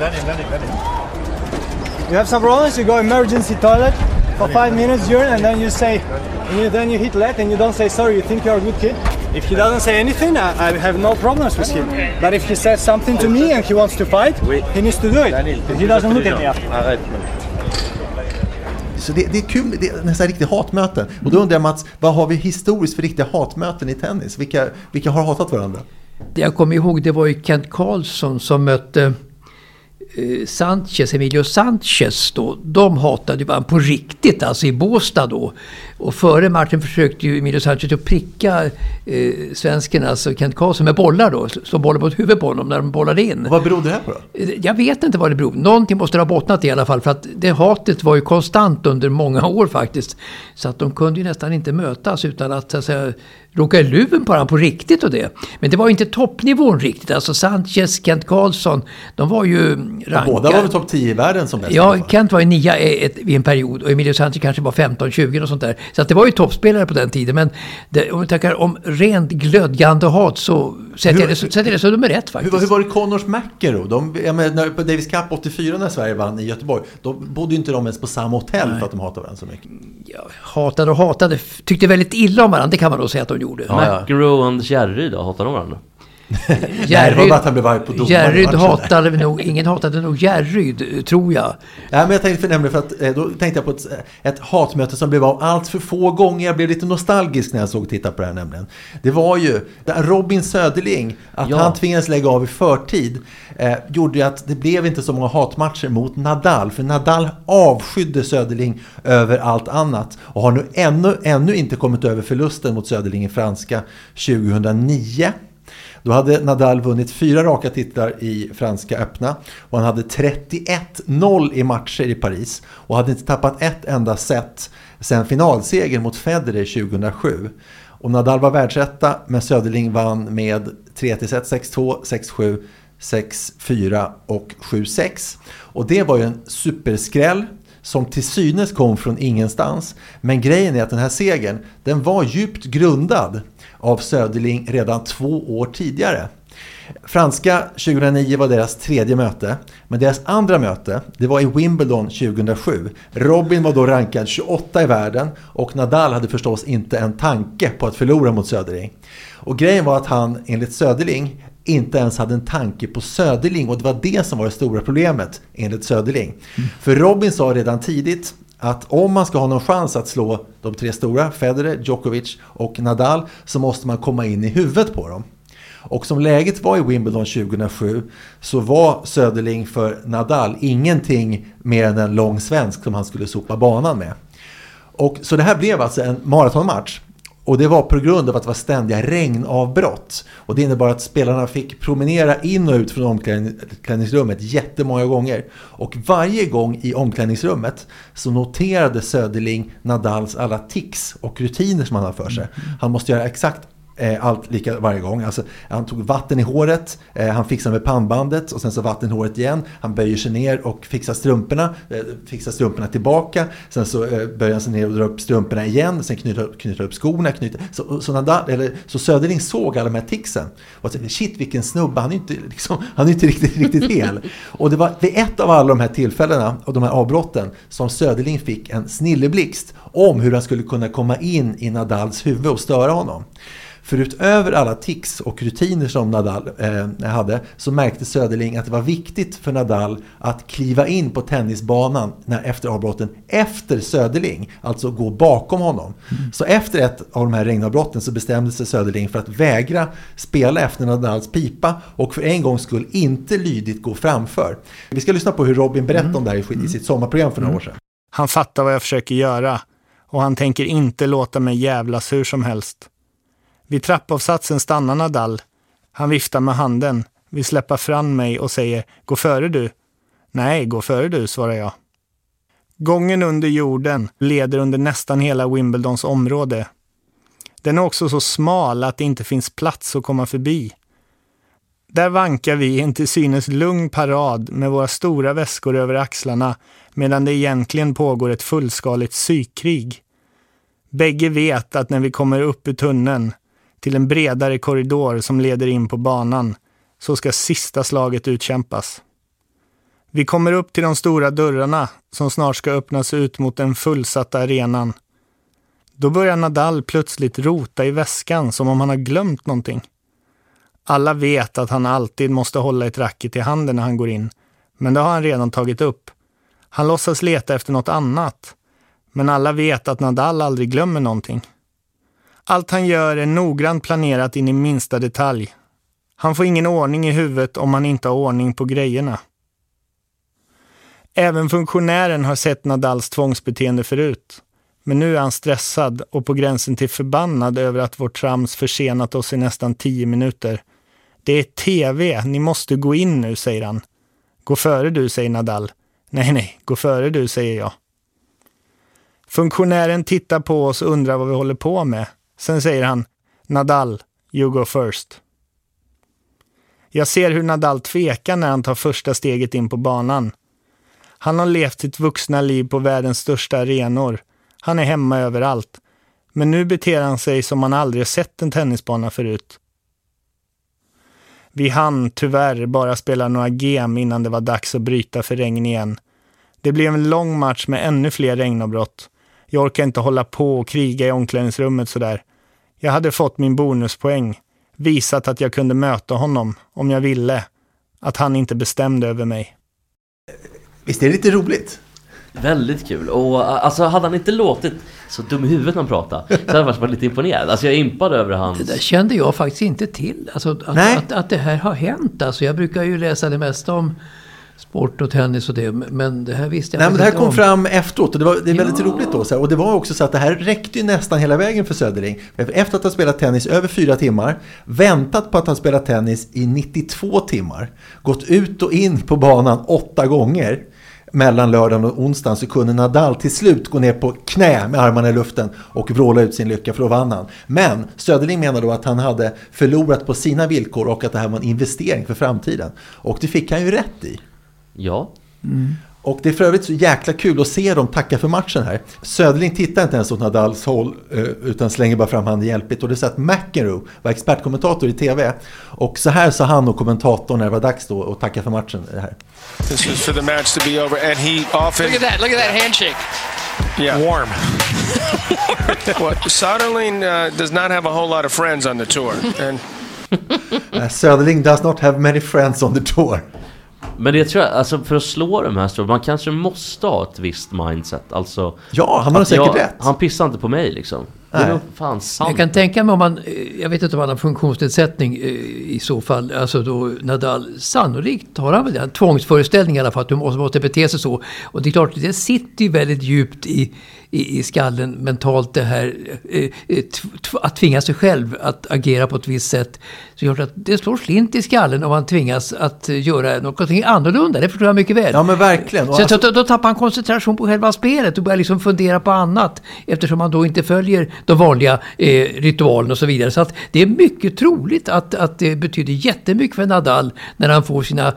You have some problems, you go emergency toilet for 5 minutes, urine, and then you say, then you hit let and you don't say sorry, you think you're a good kid? If he doesn't say anything, I have no problems with him. But if he says something to me and he wants to fight, he needs to do it. He doesn't look at me after. Så det är kul, det är nästan riktigt hatmöten. Och då undrar jag, Mats, vad har vi historiskt för riktiga hatmöten i tennis? Vilka har hatat varandra? Det jag kommer ihåg, det var ju Kent Karlsson som mötte Emilio Sanchez då. De hatade varandra på riktigt, alltså i Båstad då. Och före matchen försökte ju Emilio Sanchez att pricka svensken, alltså Kent Karlsson, med bollar då. Slå bollen på ett huvud på honom när de bollade in. Vad berodde det här på då? Jag vet inte vad det beror. Någonting måste ha bottnat i alla fall, för att det hatet var ju konstant under många år faktiskt. Så att de kunde ju nästan inte mötas utan att, så att säga, råka i luven på honom på riktigt och det. Men det var ju inte toppnivån riktigt. Alltså Sanchez, Kent Karlsson, de var ju rankade. Båda var väl topp 10 i världen som bäst? Ja, Kent var ju 9 vid en period och Emilio Sanchez kanske var 15-20 och sånt där. Så att det var ju toppspelare på den tiden. Men om vi tackar om rent glödgande hat så sätter det så nummer 1 faktiskt. Hur var det Connors McEnroe? När Davis Cup 84 när Sverige vann i Göteborg, då bodde inte de ens på samma hotell för att de hatade varandra så mycket. Ja, hatade. Tyckte väldigt illa om varandra, det kan man då säga att de gjorde. McEnroe och Anders Järryd då, hatade de varandra? Det var bara att han blev arg på domaren. Järryd hatade nog, ingen hatade nog Järryd, tror jag. Ja, men jag tänkte nämligen för att då tänkte jag på ett hatmöte som blev av allt för få gånger. Jag blev lite nostalgisk när jag såg titta på det här nämligen. Det var ju Robin Söderling, att han tvingades lägga av i förtid, gjorde att det blev inte så många hatmatcher mot Nadal. För Nadal avskydde Söderling över allt annat och har nu ännu inte kommit över förlusten mot Söderling i franska 2009. Då hade Nadal vunnit 4 raka titlar i franska öppna och han hade 31-0 i matcher i Paris och hade inte tappat ett enda set sen finalseger mot Federer 2007. Och Nadal var världsetta, men Söderling vann med 3-1, 6-2, 6-7, 6-4 och 7-6. Och det var ju en superskräll som till synes kom från ingenstans. Men grejen är att den här segern, den var djupt grundad av Söderling redan 2 år tidigare. Franska 2009 var deras 3:e möte, men deras andra möte, det var i Wimbledon 2007. Robin var då rankad 28 i världen och Nadal hade förstås inte en tanke på att förlora mot Söderling. Och grejen var att han, enligt Söderling, inte ens hade en tanke på Söderling, och det var det som var det stora problemet enligt Söderling. För Robin sa redan tidigt att om man ska ha någon chans att slå de 3 stora, Federer, Djokovic och Nadal, så måste man komma in i huvudet på dem. Och som läget var i Wimbledon 2007 så var Söderling för Nadal ingenting mer än en lång svensk som han skulle sopa banan med. Och så det här blev alltså en maratonmatch. Och det var på grund av att det var ständiga regnavbrott. Och det innebar att spelarna fick promenera in och ut från omklädningsrummet jättemånga gånger. Och varje gång i omklädningsrummet så noterade Söderling Nadals alla tics och rutiner som han har för sig. Han måste göra exakt allt lika varje gång. Alltså, han tog vatten i håret, han fixade med pannbandet och sen så vatten i håret igen. Han böjer sig ner och fixar strumporna tillbaka. Sen så böjer han sig ner och drar upp strumporna igen. Sen knyter upp skorna. Så Söderling såg alla de här ticsen. Och tänkte, shit vilken snubbe, han är inte riktigt hel. Och det var vid ett av alla de här tillfällena och de här avbrotten som Söderling fick en snilleblixt om hur han skulle kunna komma in i Nadals huvud och störa honom. För utöver alla tics och rutiner som Nadal hade, så märkte Söderling att det var viktigt för Nadal att kliva in på tennisbanan efter avbrotten efter Söderling, alltså gå bakom honom. Så efter ett av de här regnavbrotten så bestämde sig Söderling för att vägra spela efter Nadals pipa och för en gång skulle inte lydigt gå framför. Vi ska lyssna på hur Robin berättade om det här i sitt sommarprogram för några år sedan. Han fattar vad jag försöker göra och han tänker inte låta mig jävlas hur som helst. Vid trappavsatsen stannar Nadal. Han viftar med handen, vill släppa fram mig och säger, gå före du. Nej, gå före du, svarar jag. Gången under jorden leder under nästan hela Wimbledons område. Den är också så smal att det inte finns plats att komma förbi. Där vankar vi i en till synes lugn parad med våra stora väskor över axlarna medan det egentligen pågår ett fullskaligt psykkrig. Bägge vet att när vi kommer upp i tunneln till en bredare korridor som leder in på banan så ska sista slaget utkämpas. Vi kommer upp till de stora dörrarna som snart ska öppnas ut mot den fullsatta arenan. Då börjar Nadal plötsligt rota i väskan som om han har glömt någonting. Alla vet att han alltid måste hålla ett racket i handen när han går in, men det har han redan tagit upp. Han låtsas leta efter något annat, men alla vet att Nadal aldrig glömmer någonting. Allt han gör är noggrant planerat in i minsta detalj. Han får ingen ordning i huvudet om han inte har ordning på grejerna. Även funktionären har sett Nadals tvångsbeteende förut. Men nu är han stressad och på gränsen till förbannad över att vårt trams försenat oss i nästan 10 minuter. Det är TV, ni måste gå in nu, säger han. Gå före du, säger Nadal. Nej, gå före du, säger jag. Funktionären tittar på oss och undrar vad vi håller på med. Sen säger han, Nadal, you go first. Jag ser hur Nadal tvekar när han tar första steget in på banan. Han har levt sitt vuxna liv på världens största arenor. Han är hemma överallt. Men nu beter han sig som man aldrig sett en tennisbana förut. Vi hann tyvärr bara spela några game innan det var dags att bryta för regn igen. Det blev en lång match med ännu fler regnavbrott. Jag orkar inte hålla på och kriga i omklädningsrummet sådär. Jag hade fått min bonuspoäng. Visat att jag kunde möta honom om jag ville. Att han inte bestämde över mig. Visst är det lite roligt? Väldigt kul. Och alltså hade han inte låtit så dum i huvudet när han pratade, så hade jag varit lite imponerad. Alltså jag är impad över hans... Det där kände jag faktiskt inte till. Alltså att det här har hänt. Alltså jag brukar ju läsa det mesta om sport och tennis och det, men det här visste jag inte. Men det här kom fram efteråt och det är väldigt roligt då. Och det var också så att det här räckte ju nästan hela vägen för Söderling. Efter att ha spelat tennis över 4 timmar, väntat på att han spelat tennis i 92 timmar, gått ut och in på banan 8 gånger mellan lördagen och onsdagen, så kunde Nadal till slut gå ner på knä med armarna i luften och vråla ut sin lycka, för då vann han. Men Söderling menar då att han hade förlorat på sina villkor och att det här var en investering för framtiden. Och det fick han ju rätt i. Ja. Och det är för övrigt så jäkla kul att se dem tacka för matchen här. Söderling tittar inte ens åt Nadals håll utan slänger bara fram handen hjälpligt. Och det är så att McEnroe var expertkommentator i tv. Och så här sa han och kommentatorn när det var dags då och tacka för matchen. Det här. This is for the match to be over, and he often... Look at that handshake. Yeah. Warm. Well, Söderling does not have a whole lot of friends on the tour. And... Söderling does not have many friends on the tour. Men det tror jag, alltså för att slå de här så man kanske måste ha ett visst mindset. Alltså, ja, han har säkert rätt. Han pissar inte på mig liksom. Det är nog fan sant. Jag kan tänka mig om man, jag vet inte om han har funktionsnedsättning i så fall, alltså då Nadal, sannolikt har han väl en tvångsföreställning i alla fall, att du måste bete sig så. Och det är klart, det sitter ju väldigt djupt i skallen mentalt det här, att tvinga sig själv att agera på ett visst sätt. Så gör att det slår slint i skallen om man tvingas att göra något annorlunda. Det förstår jag mycket väl. Ja, men verkligen. Så alltså, då tappar han koncentration på själva spelet och börjar liksom fundera på annat, eftersom man då inte följer de vanliga ritualen och så vidare. Så att det är mycket troligt att det betyder jättemycket för Nadal när han får sina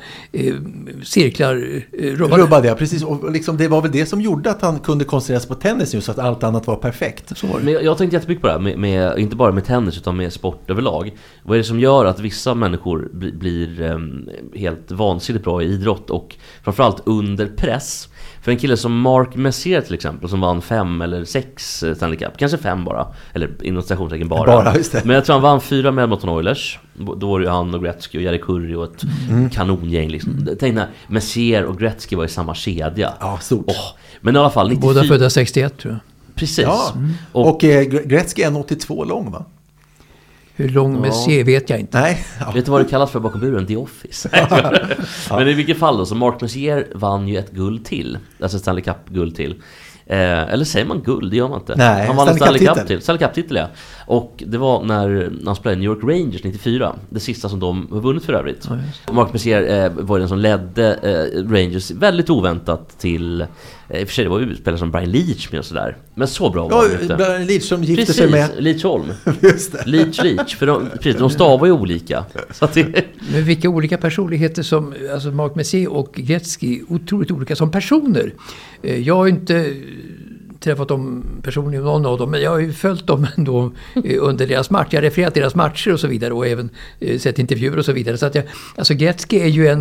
cirklar rubbade. Ja, precis. Och liksom, det var väl det som gjorde att han kunde koncentrera sig på tennis just, så att allt annat var perfekt. Så var det. Men jag tänkte jättemycket på det här, med, inte bara med tennis utan med sport överlag. Vad är det som gör att vissa människor blir helt vansinnigt bra i idrott och framförallt under press? För en kille som Mark Messier till exempel, som vann 5 eller 6 Stanley Cup, kanske 5 bara, eller inom stationstecken bara. Just det. Men jag tror han vann 4 med Edmonton Oilers. Då var det ju han och Gretzky och Jerry Curry och ett kanongäng liksom. Tänk när Messier och Gretzky var i samma kedja. Ja, stort. Men i alla fall 94. Båda födda 61 tror jag. Precis. Ja. Och Gretzky är 1,82 lång, va? Hur lång Messier vet jag inte. Nej. Ja. Vet du vad det kallas för bakom buren? The Office. Men i vilket fall då, så Mark Messier vann ju ett guld till. Alltså Stanley Cup-guld till. Eller säger man guld? Det gör man inte. Nej, han vann en Stanley Cup-titel, ja. Och det var när han spelade New York Rangers 94. Det sista som de har vunnit för övrigt. Ja, Mark Messier var den som ledde Rangers väldigt oväntat till... I och för sig, det var ju spelare som Brian Leach med och sådär. Men så bra var det inte. Brian Leach som gifte sig med... Leach Holm. Just det. Leach. För de stavar ju olika. Så att det... Men vilka olika personligheter som... Alltså Mark Messier och Gretzky, otroligt olika som personer. Jag har inte träffat dem personligen, någon av dem, men jag har ju följt dem ändå under deras match. Jag har refererat deras matcher och så vidare och även sett intervjuer och så vidare. Så att alltså Gretzky är ju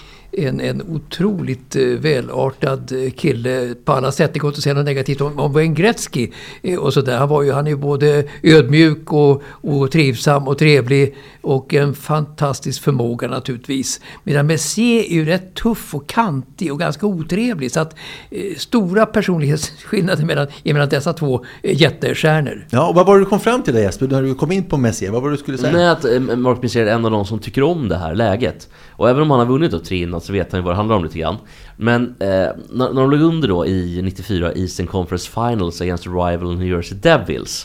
en otroligt välartad kille på alla sätt. Det går inte att säga något negativt om Wayne Gretzky och så där. Han är ju både ödmjuk och trivsam och trevlig och en fantastisk förmåga naturligtvis. Medan Messier är ju rätt tuff och kantig och ganska otrevlig, så att stora personlighetsskillnader mellan dessa två jättestjärnor. Ja, och vad var det du kom fram till där, Jesper, när du kom in på Messier? Vad var det du skulle säga? Nej, att Mark Messier är en av de som tycker om det här läget. Och även om han har vunnit och 3 innan så vet han ju vad det handlar om lite grann. Men när de låg under då i 94 Eastern Conference Finals against rival New Jersey Devils,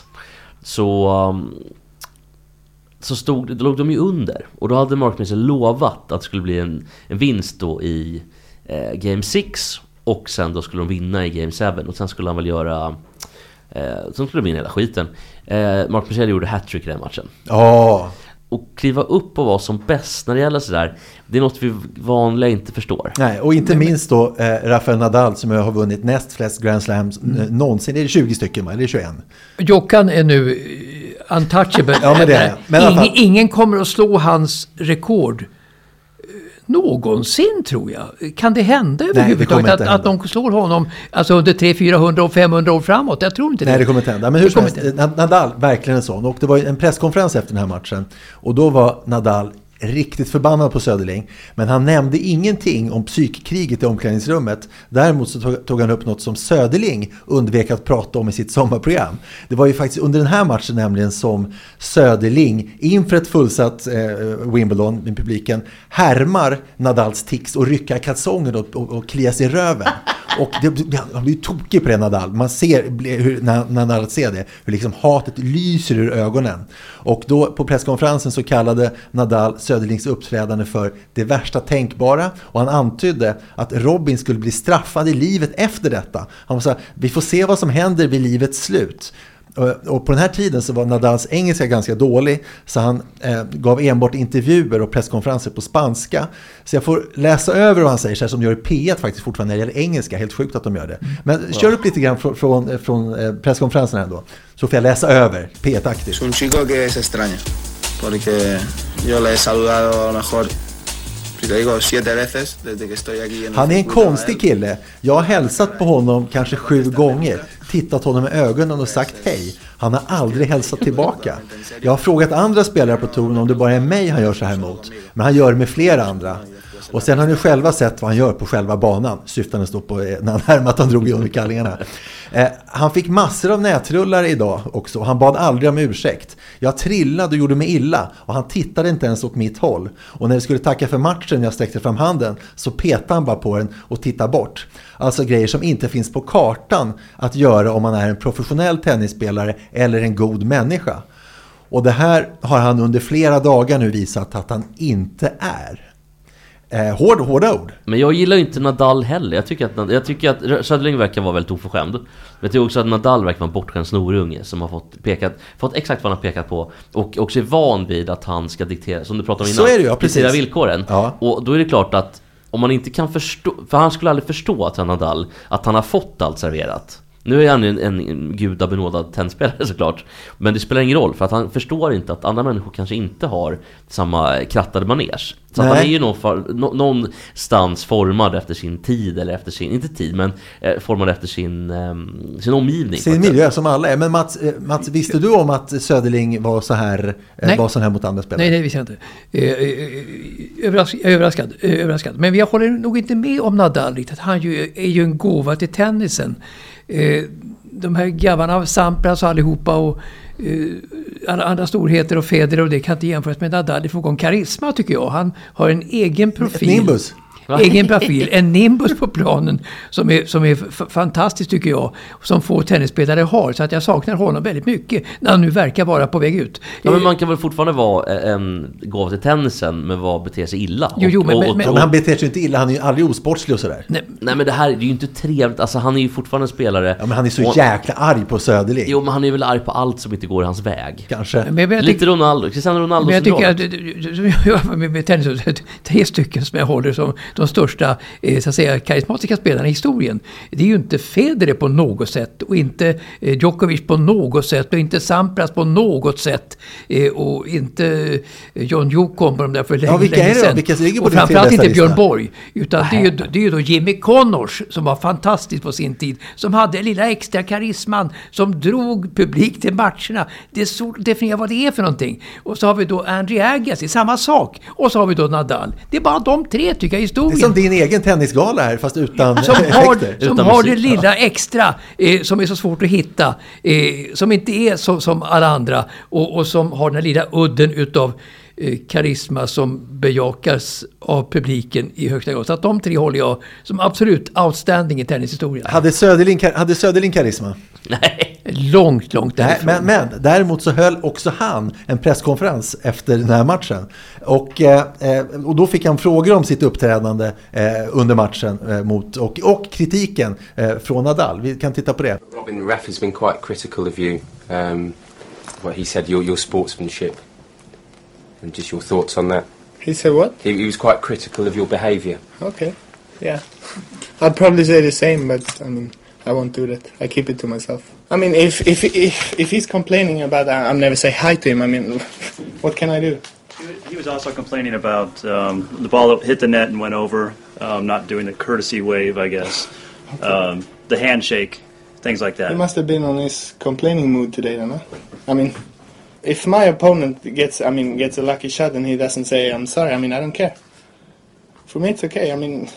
så låg de ju under. Och då hade Mark Messier lovat att det skulle bli en vinst då i Game 6. Och sen då skulle de vinna i Game 7. Och sen skulle han väl göra... sen skulle de vinna hela skiten. Mark Messier gjorde hattrick i den matchen. Ja. och kliva upp och vara som bäst när det gäller sådär, det är något vi vanliga inte förstår. Nej, och inte minst då Rafael Nadal som har vunnit näst flest Grand Slams någonsin. Det är 20 stycken, eller 21. Jockan är nu untouchable. Ja, men det är. Men ingen kommer att slå hans rekord någonsin, tror jag. Kan det hända överhuvudtaget att de slår honom alltså under 300-400 och 500 år framåt? Jag tror inte det. Nej, det kommer inte hända. Men hur som helst, Nadal, verkligen en sån. Och det var en presskonferens efter den här matchen. Och då var Nadal riktigt förbannad på Söderling. Men han nämnde ingenting om psykkriget i omklädningsrummet. Däremot så tog han upp något som Söderling undvek att prata om i sitt sommarprogram. Det var ju faktiskt under den här matchen nämligen som Söderling inför ett fullsatt Wimbledon med publiken härmar Nadals tics och rycker kalsonger och kliar sig i röven. Och han blir ju tokig på det, Nadal. Man ser hur, när Nadal ser det, hur liksom hatet lyser ur ögonen. Och då på presskonferensen så kallade Nadal Söderlings uppträdande för det värsta tänkbara. Och han antydde att Robin skulle bli straffad i livet efter detta. Han sa, vi får se vad som händer vid livets slut. Och på den här tiden så var Nadals engelska ganska dålig, så han gav enbart intervjuer och presskonferenser på spanska. Så jag får läsa över vad han säger, så här, som gör P1 faktiskt fortfarande när det gäller engelska. Helt sjukt att de gör det. Men kör upp lite grann från presskonferensen ändå, så får jag läsa över P1-aktigt. Es un chico que es extraño, porque yo le he saludado a lo mejor. Han är en konstig kille. Jag har hälsat på honom kanske 7 gånger, tittat honom i ögonen och sagt hej. Han har aldrig hälsat tillbaka. Jag har frågat andra spelare på touren om det bara är mig han gör så här mot. Men han gör det med flera andra. Och sen har ni själva sett vad han gör på själva banan. Syftande stå på när han härmade att han drog i underkallingarna. Han fick massor av nätrullar idag också. Han bad aldrig om ursäkt. Jag trillade och gjorde mig illa. Och han tittade inte ens åt mitt håll. Och när vi skulle tacka för matchen, jag sträckte fram handen, så petade han bara på den och tittade bort. Alltså grejer som inte finns på kartan att göra om man är en professionell tennisspelare eller en god människa. Och det här har han under flera dagar nu visat att han inte är. Hårda ord. Men jag gillar inte Nadal heller. Jag tycker att Söderling verkar vara väldigt oförskämd. Men jag tycker också att Nadal verkar vara en bortskämd snorunge som har fått exakt vad han har pekat på. Och också är van vid att han ska diktera, som du pratade om innan, så är det, ja, diktera villkoren. Ja. Och då är det klart att om man inte kan förstå, för han skulle aldrig förstå att Nadal, att han har fått allt serverat. Nu är han en gudabenådad tennisspelare såklart. Men det spelar ingen roll, för att han förstår inte att andra människor kanske inte har samma krattade manege. Så att han är ju någonstans formad efter sin tid, eller efter sin, inte tid, men formad efter sin omgivning. Sin miljö som alla är. Men Mats, visste du om att Söderling var så här mot andra spelare? Nej, det visste jag inte. Överraskad. Men jag håller nog inte med om Nadal riktigt. Han är ju en gåva till tennisen. De här grabbarna, Sampras och allihopa och andra storheter och Federer, och det kan inte jämföras med Nadal i fråga om karisma, tycker jag. Han har en egen profil. Nimbus. Egen profil, en nimbus på planen som är fantastisk, tycker jag, som få tennisspelare har, så att jag saknar honom väldigt mycket när han nu verkar vara på väg ut. Ja, men man kan väl fortfarande vara en gåva till tennisen, men beter sig illa. Men han beter sig inte illa, han är ju aldrig osportslig och sådär. Nej, men det här är ju inte trevligt. Alltså, han är ju fortfarande en spelare. Ja, men han är så jäkla arg på Söderling. Jo, men han är väl arg på allt som inte går i hans väg. Kanske. Lite Ronaldo, Cristiano Ronaldo. Men jag tycker att med tennis, 3 stycken som jag håller som de största så att säga karismatiska spelarna i historien. Det är ju inte Federer på något sätt, och inte Djokovic på något sätt, och inte Sampras på något sätt, och inte John Jokom på de där för länge sedan. Vilka ligger på och framförallt inte Björn Borg, utan det är ju då Jimmy Connors som var fantastisk på sin tid, som hade lilla extra karisman, som drog publik till matcherna. Det är så definiera vad det är för någonting. Och så har vi då Andre Agassi, samma sak. Och så har vi då Nadal. Det är bara de 3, tycker jag, i historien. Det är som din egen tennisgala här, fast utan som effekter. Har det lilla extra som är så svårt att hitta, som inte är som alla andra, och som har den här lilla udden utav karisma som bejakas av publiken i högsta grad. Så att de 3 håller jag som absolut outstanding i tennishistorien. Hade Söderling karisma? Nej. Långt därifrån. Men däremot så höll också han en presskonferens efter den här matchen. Och då fick han frågor om sitt uppträdande under matchen och kritiken från Nadal. Vi kan titta på det. Robin, ref has been quite critical of you. What he said, your sportsmanship. And just your thoughts on that. He said what? He was quite critical of your behaviour. Okay, yeah. I'd probably say the same, but I mean, I won't do that. I keep it to myself. I mean, if he's complaining about that, I'll never say hi to him. I mean, what can I do? He was also complaining about the ball hit the net and went over, not doing the courtesy wave, I guess. Okay. The handshake, things like that. He must have been on his complaining mood today, then, huh? I mean, if my opponent gets a lucky shot and he doesn't say I'm sorry, I mean, I don't care. For me, it's okay. I mean,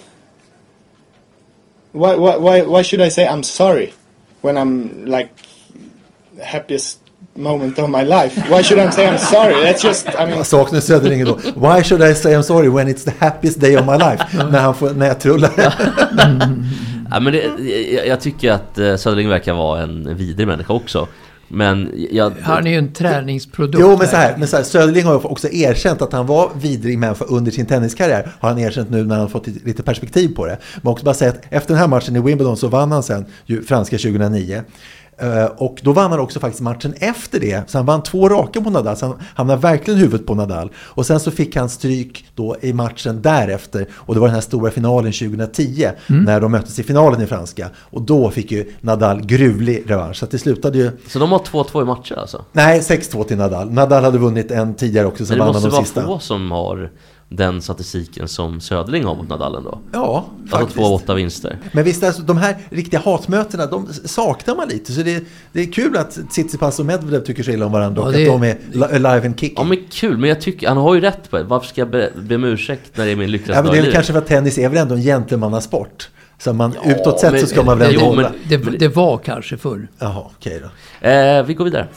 why should I say I'm sorry when I'm like the happiest moment of my life? Why should I say I'm sorry? That's just, I mean... Jag saknar Söderling då. Why should I say I'm sorry when it's the happiest day of my life? När jag trullar. Ja, men jag tycker att Söderling verkar vara en vidrig människa också. Men han är ju en träningsprodukt. Jo, men så här, Söderling har ju också erkänt att han var vidrig människa under sin tenniskarriär. Har han erkänt nu när han fått lite perspektiv på det. Men också bara säga att efter den här matchen i Wimbledon så vann han sen franska 2009. Och då vann han också faktiskt matchen efter det. Så han vann 2 raka på Nadal. Så han hamnade verkligen huvudet på Nadal. Och sen så fick han stryk då i matchen därefter. Och det var den här stora finalen 2010. När de möttes i finalen i franska. Och då fick ju Nadal gruvlig revansch. Så det slutade ju... Så de har 2-2 i matcher alltså? Nej, 6-2 till Nadal. Nadal hade vunnit en tidigare också. Så vann han de sista. Det måste vara få som har den statistiken som Söderling har mot Nadal ändå. Ja, faktiskt. Alltså 2-8 vinster. Men visst, alltså, de här riktiga hatmötena, de saknar man lite. Så det är kul att Tsitsipas och Medvedev tycker så illa om varandra. Och att de är live and kicking. Ja, men kul. Men jag tycker, han har ju rätt på det. Varför ska jag be om ursäkt när det är min lyckligaste dag i livet? Det är kanske för att tennis är väl ändå en gentlemannasport. Så man utåt sett så ska man väl ändå... Det var kanske förr. Jaha, okej då. Vi går vidare.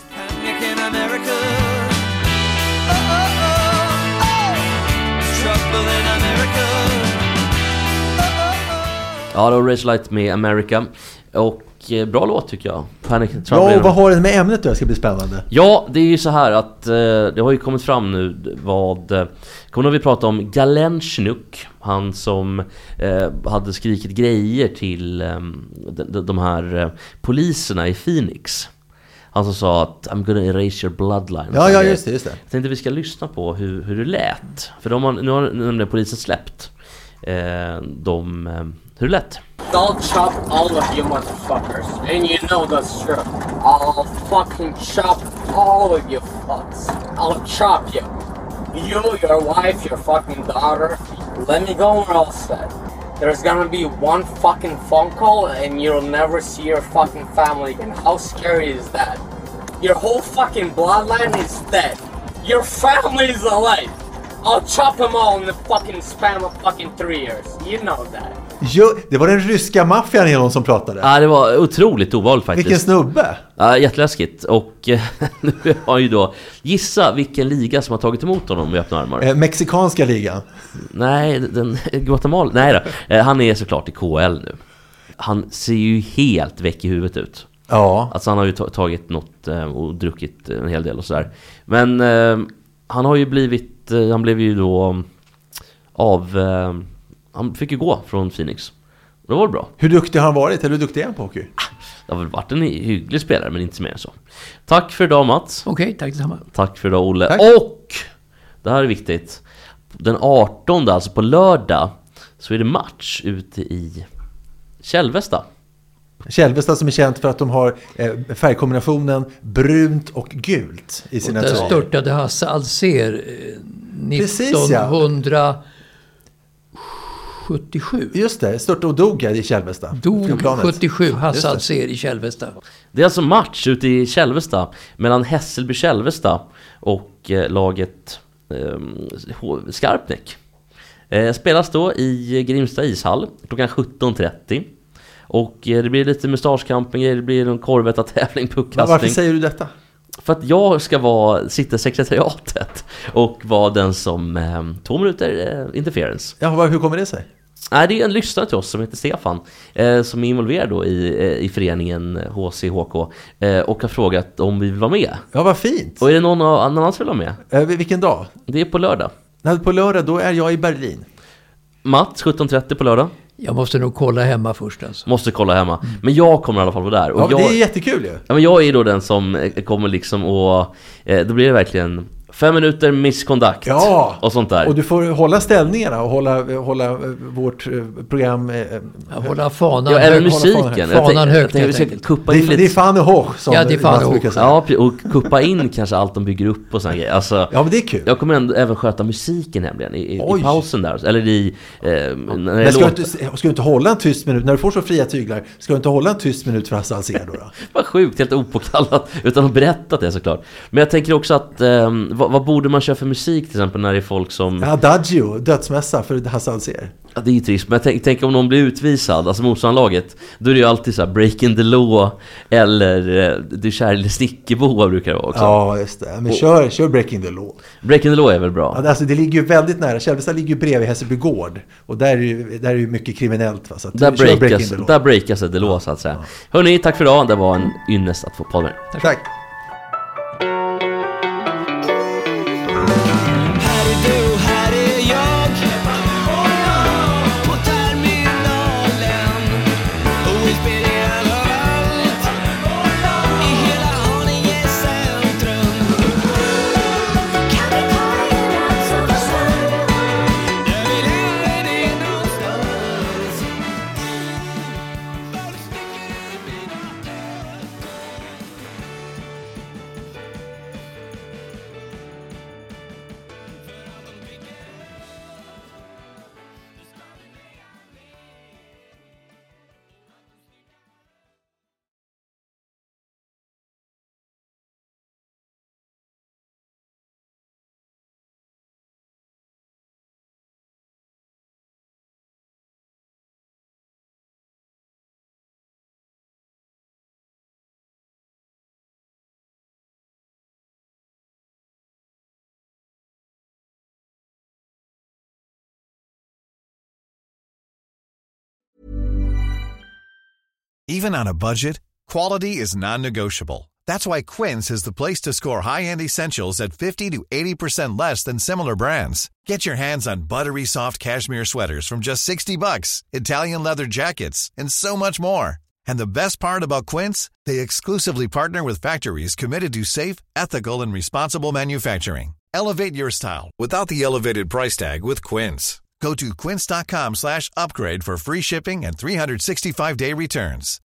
Ja, det var Rage Light med America. Och bra låt tycker jag. Panic Trouble. Ja, och vad har det med ämnet då? Det ska bli spännande. Ja, det är ju så här att det har ju kommit fram nu kommer vi prata om Galenschnuk, han som hade skrikit grejer till de här poliserna i Phoenix. Han som sa att I'm gonna erase your bloodline. Ja, just det. Jag tänkte vi ska lyssna på hur det lät. För nu har nämligen polisen släppt hur lätt? I'll chop all of you motherfuckers, and you know that's true. I'll fucking chop all of you fucks. I'll chop you. You, your wife, your fucking daughter. Let me go where else said. There's gonna be one fucking phone call and you'll never see your fucking family again. How scary is that? Your whole fucking bloodline is dead. Your family is alive. I'll chop them all in the fucking span of fucking 3 years. You know that. Jo, det var den ryska maffian någon som pratade. Ja, det var otroligt ovanligt faktiskt. Vilken snubbe. Ja, jätteläskigt. Och nu har ju då gissa vilken liga som har tagit emot honom med öppna armar. Mexikanska ligan. Nej, Guatemala. Nej då. Han är såklart i KL nu. Han ser ju helt väck i huvudet ut. Ja. Alltså han har ju tagit något och druckit en hel del och sådär. Men han har ju han blev ju då han fick ju gå från Phoenix. Det var bra. Hur duktig har han varit? Eller hur duktig är han på hockey? Det har väl varit en hygglig spelare, men inte mer än så. Tack för idag, Mats. Okej, tack detsamma. Tack för idag, Olle. Tack. Och det här är viktigt. Den 18, alltså på lördag, så är det match ute i Kälvesta. Kälvesta som är känt för att de har färgkombinationen brunt och gult i sina tröjor. Där störtade Hasse Alsér 1977. Just det, störtade och dog här i Kälvesta. Dog 77, Hasse Alsér i Kälvesta. Det är alltså match ute i Kälvesta mellan Hässelby-Kälvesta och laget Skarpnäck. Spelas då i Grimsta ishall klockan 17.30. Och det blir lite mustaschcamping, det blir en korvetta-tävling, puckkastning. Varför säger du detta? För att jag ska sitta i sekretariatet och vara den som 2 minuter interference. Ja, hur kommer det sig? Nej, det är en lyssnare till oss som heter Stefan som är involverad då i föreningen HCHK och har frågat om vi vill vara med. Ja, vad fint. Och är det någon annan som vill vara med? Vilken dag? Det är på lördag. Nej, på lördag då är jag i Berlin. Mats, 17.30 på lördag. Jag måste nog kolla hemma först alltså. Måste kolla hemma. Men jag kommer i alla fall vara där. Och det är jättekul ju. Ja, men jag är då den som kommer liksom och då blir det verkligen 5 minuter misconduct och sånt där. Och du får hålla ställningarna och hålla vårt program... hålla fanan högt. Även musiken. Fanan högt. Det är fan och hoch som man brukar säga. Ja, och kuppa in kanske allt de bygger upp och såna grejer. Alltså, ja, men det är kul. Jag kommer även sköta musiken nämligen i pausen där. Eller men ska du inte hålla en tyst minut? När du får så fria tyglar, ska du inte hålla en tyst minut för Hasse Alsér då? Vad sjukt, helt opåkallat. Utan att berätta det såklart. Men jag tänker också att vad borde man köra för musik till exempel när det är folk som... Adagio, dödsmässa för Hasse Alsér. Ja, det är ju trist. Men jag tänker om någon blir utvisad, alltså motståndarlaget, då är det ju alltid så här Breaking the Law eller Du Kärle Snickerboa brukar det vara också. Ja, just det. Men kör Breaking the Law. Breaking the Law är väl bra? Ja, alltså det ligger ju väldigt nära. Kälvesta ligger ju bredvid Hässelby gård. Och där är ju mycket kriminellt. Va? Så att där breakas det law så att säga. Ja. Hörrni, tack för idag. Det var en ynnest att få podda med. Tack. Even on a budget, quality is non-negotiable. That's why Quince is the place to score high-end essentials at 50 to 80% less than similar brands. Get your hands on buttery soft cashmere sweaters from just $60, Italian leather jackets, and so much more. And the best part about Quince, they exclusively partner with factories committed to safe, ethical, and responsible manufacturing. Elevate your style without the elevated price tag with Quince. Go to quince.com/upgrade for free shipping and 365-day returns.